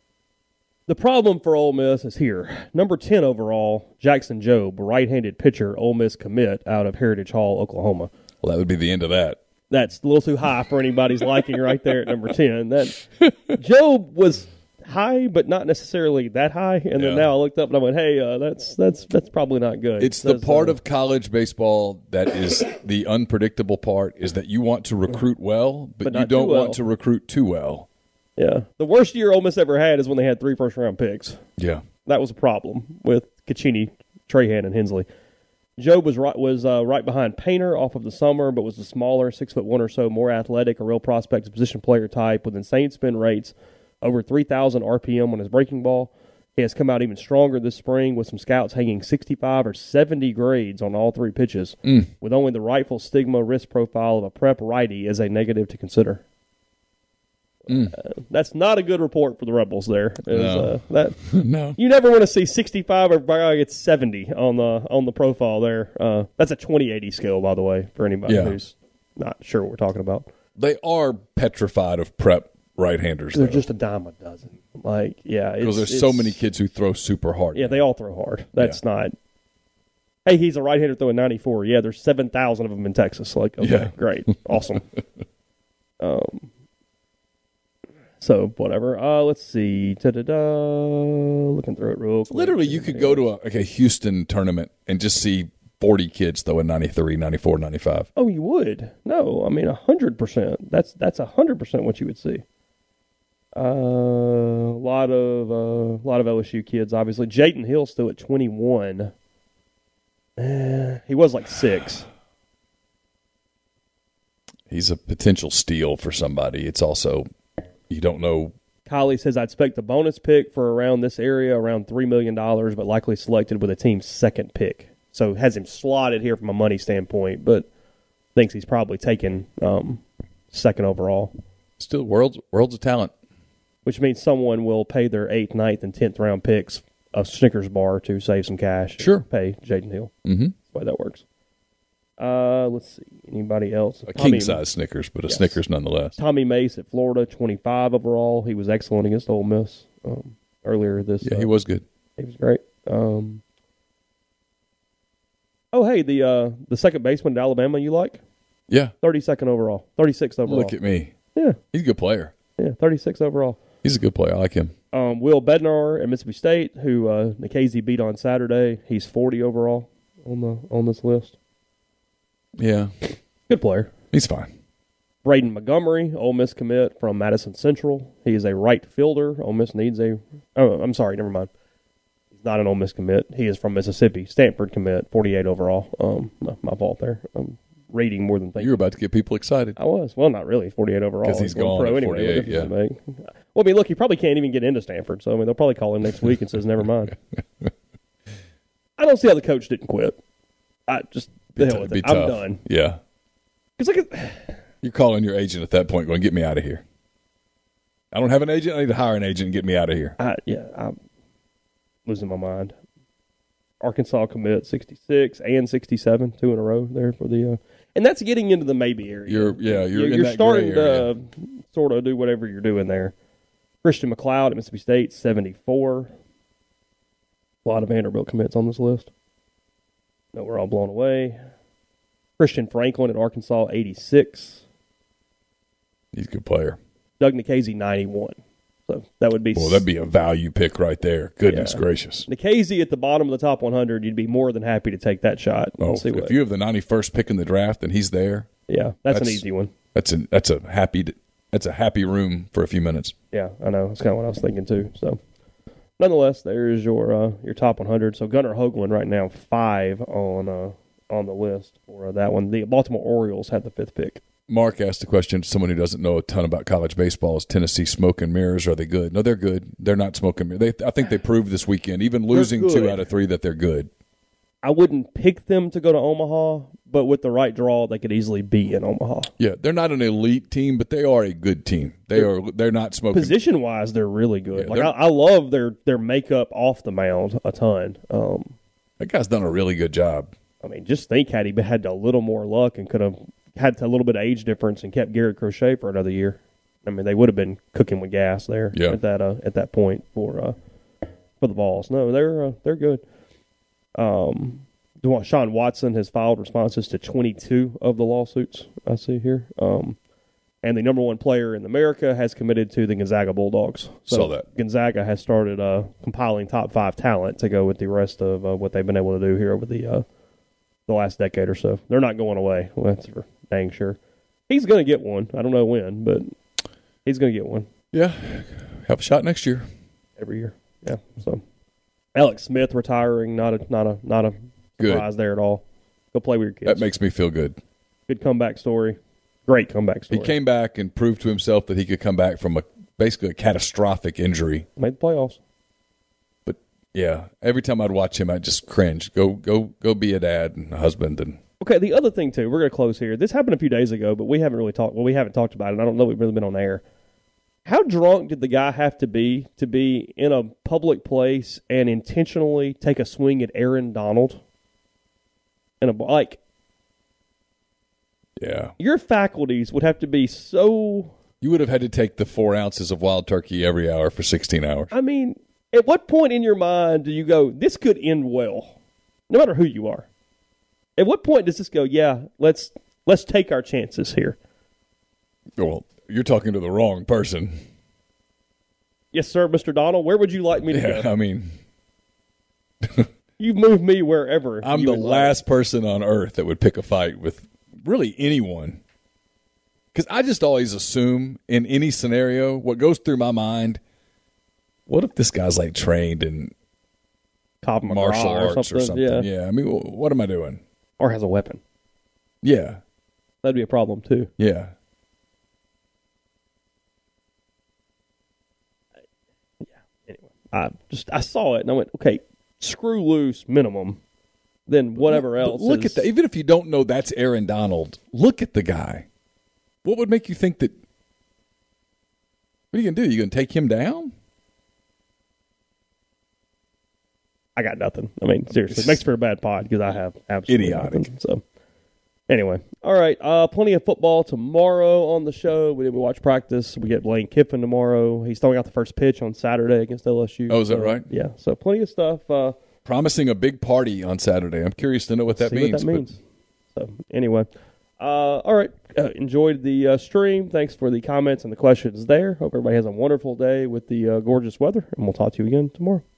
The problem for Ole Miss is here. Number ten overall, Jackson Jobe, right-handed pitcher, Ole Miss commit out of Heritage Hall, Oklahoma. Well, that would be the end of that. That's a little too high for anybody's liking right there at number ten. That Jobe was high, but not necessarily that high. And then Yeah. now I looked up and I went, "Hey, uh, that's that's that's probably not good." It's It the says, part uh, of college baseball that is the unpredictable part, is that you want to recruit well, but, But you not don't too well. want to recruit too well. yeah. The worst year Ole Miss ever had is when they had three first-round picks. Yeah. That was a problem with Caccini, Trahan, and Hensley. Jobe was right was uh, right behind Painter off of the summer, but was a smaller, six foot one or so, more athletic, a real prospect position player type with insane spin rates, over three thousand R P M on his breaking ball. He has come out even stronger this spring with some scouts hanging sixty-five or seventy grades on all three pitches, Mm. with only the rightful stigma risk profile of a prep righty as a negative to consider. Mm. Uh, that's not a good report for the Rebels there. Is, No. uh, that No. you never want to see sixty-five or by God, it's seventy on the on the profile there. Uh, that's a twenty eighty scale, by the way, for anybody Yeah. who's not sure what we're talking about. They are petrified of prep right-handers, They're though, just a dime a dozen. Like, yeah, it's, because there's so it's- many kids who throw super hard. Yeah, they all throw hard. That's not. Hey, he's a right-hander throwing ninety-four. Yeah, there's seven thousand of them in Texas. Like, okay, Yeah. great, awesome. Um. So whatever. Uh, let's see. Da-da-da. Looking through it real quick. Literally, you could go to a, like a Houston tournament and just see forty kids throwing ninety-three, ninety-four, ninety-five. Oh, you would? No, I mean a hundred percent. That's that's a hundred percent what you would see. Uh, a lot of uh, a lot of L S U kids, obviously. Jayden Hill still at twenty-one. Eh, he was like six. He's a potential steal for somebody. It's also, you don't know. Kylie says, I expect a bonus pick for around this area, around three million dollars, but likely selected with a team's second pick. So has him slotted here from a money standpoint, but thinks he's probably taken um, second overall, Still, world's world's of talent. which means someone will pay their eighth, ninth, and tenth round picks a Snickers bar to save some cash. Sure. Pay Jayden Hill. Mm-hmm. That's the way that works. Uh, let's see. Anybody else? A Tommy- king-size Snickers, but a Snickers nonetheless. Tommy Mace at Florida, twenty-five overall. He was excellent against Ole Miss. Um, earlier this. Yeah, uh, he was good. He was great. Um, oh, hey, the uh, the second baseman at Alabama you like? Yeah. thirty-second overall. thirty-sixth overall. Look at me. Yeah. He's a good player. Yeah, thirty-six overall. He's a good player. I like him. Um, Will Bednar at Mississippi State, who uh, Nikhazy beat on Saturday. He's forty overall on the on this list. Yeah. Good player. He's fine. Braden Montgomery, Ole Miss commit from Madison Central. He is a right fielder. Ole Miss needs a – oh, I'm sorry, never mind. He's not an Ole Miss commit. He is from Mississippi. Stanford commit, forty-eight overall. Um, my, my fault there. I'm reading more than thinking. You were about to get people excited. I was. Well, not really. forty-eight overall. Because he's going gone pro at anyway. forty-eight, What difference yeah. does it make? Well, I mean, look, he probably can't even get into Stanford. So, I mean, they'll probably call him next week and says, never mind. I don't see how the coach didn't quit. I just – the hell with Be it. I'm tough. done. Yeah. Because look at – You're calling your agent at that point going, get me out of here. I don't have an agent. I need to hire an agent and get me out of here. I, yeah, I'm losing my mind. Arkansas commit sixty-six and sixty-seven, two in a row there for the, uh, and that's getting into the maybe area. You're yeah, you're, you're, in you're that starting gray area. to sort of do whatever you're doing there. Christian McLeod at Mississippi State, seventy-four. A lot of Vanderbilt commits on this list. No, we're all blown away. Christian Franklin at Arkansas, eighty-six. He's a good player. Doug Nikhazy, ninety-one. So that would be... Well, that'd be a value pick right there. Goodness Yeah. gracious. Nikhazy at the bottom of the top one hundred, you'd be more than happy to take that shot. Oh, Let's see if what, you have the ninety-first pick in the draft and he's there, yeah, that's, that's- an easy one. that's a that's a happy that's a happy room for a few minutes. Yeah, I know. That's kind of what I was thinking too. So, nonetheless, there's your uh, your top one hundred. So Gunnar Hoagland right now five on uh, on the list for uh, that one. The Baltimore Orioles had the fifth pick. Mark asked the question to someone who doesn't know a ton about college baseball: is Tennessee smoke and mirrors? Are they good? No, they're good. They're not smoke and mirrors. They, I think they proved this weekend, even losing good. two out of three, that they're good. I wouldn't pick them to go to Omaha, but with the right draw, they could easily be in Omaha. Yeah, they're not an elite team, but they are a good team. They are. They're not smoking. Position wise, they're really good. Yeah, like they're- I, I love their their makeup off the mound a ton. Um, That guy's done a really good job. I mean, just think had he had a little more luck and could have had a little bit of age difference and kept Garrett Crochet for another year. I mean, they would have been cooking with gas there Yeah. at that uh, at that point for uh, for the Vols. No, they're uh, they're good. Um, Sean Watson has filed responses to twenty-two of the lawsuits I see here. Um, and the number one player in America has committed to the Gonzaga Bulldogs. So Saw that. Gonzaga has started uh, compiling top five talent to go with the rest of uh, what they've been able to do here over the uh, the last decade or so. They're not going away. Well, that's for dang sure. He's going to get one. I don't know when, but he's going to get one Yeah, have a shot next year. every year. Yeah. So Alex Smith retiring, not a not a not a Good. surprise there at all. Go play with your kids. That makes me feel good. Good comeback story. Great comeback story. He came back and proved to himself that he could come back from a basically a catastrophic injury. Made the playoffs. But yeah, every time I'd watch him, I'd just cringe. Go, go, go! Be a dad and a husband, and Okay, the other thing too, we're going to close here. This happened a few days ago, but we haven't really talked. Well, we haven't talked about it. And I don't know if we've really been on air. How drunk did the guy have to be to be in a public place and intentionally take a swing at Aaron Donald? And a like, yeah, your faculties would have to be so. you would have had to take the four ounces of wild turkey every hour for sixteen hours. I mean, at what point in your mind do you go, this could end well, no matter who you are? At what point does this go, yeah, let's let's take our chances here? Well, you're talking to the wrong person. Yes, sir, Mister Donald, where would you like me to Yeah, go? I mean, You move me wherever. I'm you the would like. last person on earth that would pick a fight with really anyone. Because I just always assume in any scenario, what goes through my mind, what if this guy's like trained in Top McGraw martial or arts something. or something? Yeah. Yeah. I mean, wh- what am I doing? Or has a weapon. Yeah. That'd be a problem, too. Yeah. Anyway, I just I saw it and I went, okay, screw loose minimum. Then whatever But else. look is, at that. Even if you don't know that's Aaron Donald, look at the guy. What would make you think that? What are you going to do? You going to take him down? I got nothing. I mean, seriously, it makes for a bad pod because I have absolutely Idiotic. nothing. So, Anyway, all right. Uh, plenty of football tomorrow on the show. We did watch practice. We get Lane Kiffin tomorrow. He's throwing out the first pitch on Saturday against L S U. Oh, is that so, right? Yeah. So plenty of stuff. Uh, Promising a big party on Saturday. I'm curious to know what that see means. What that means. So anyway, uh, all right. Uh, enjoyed the uh, stream. Thanks for the comments and the questions there. Hope everybody has a wonderful day with the uh, gorgeous weather, and we'll talk to you again tomorrow.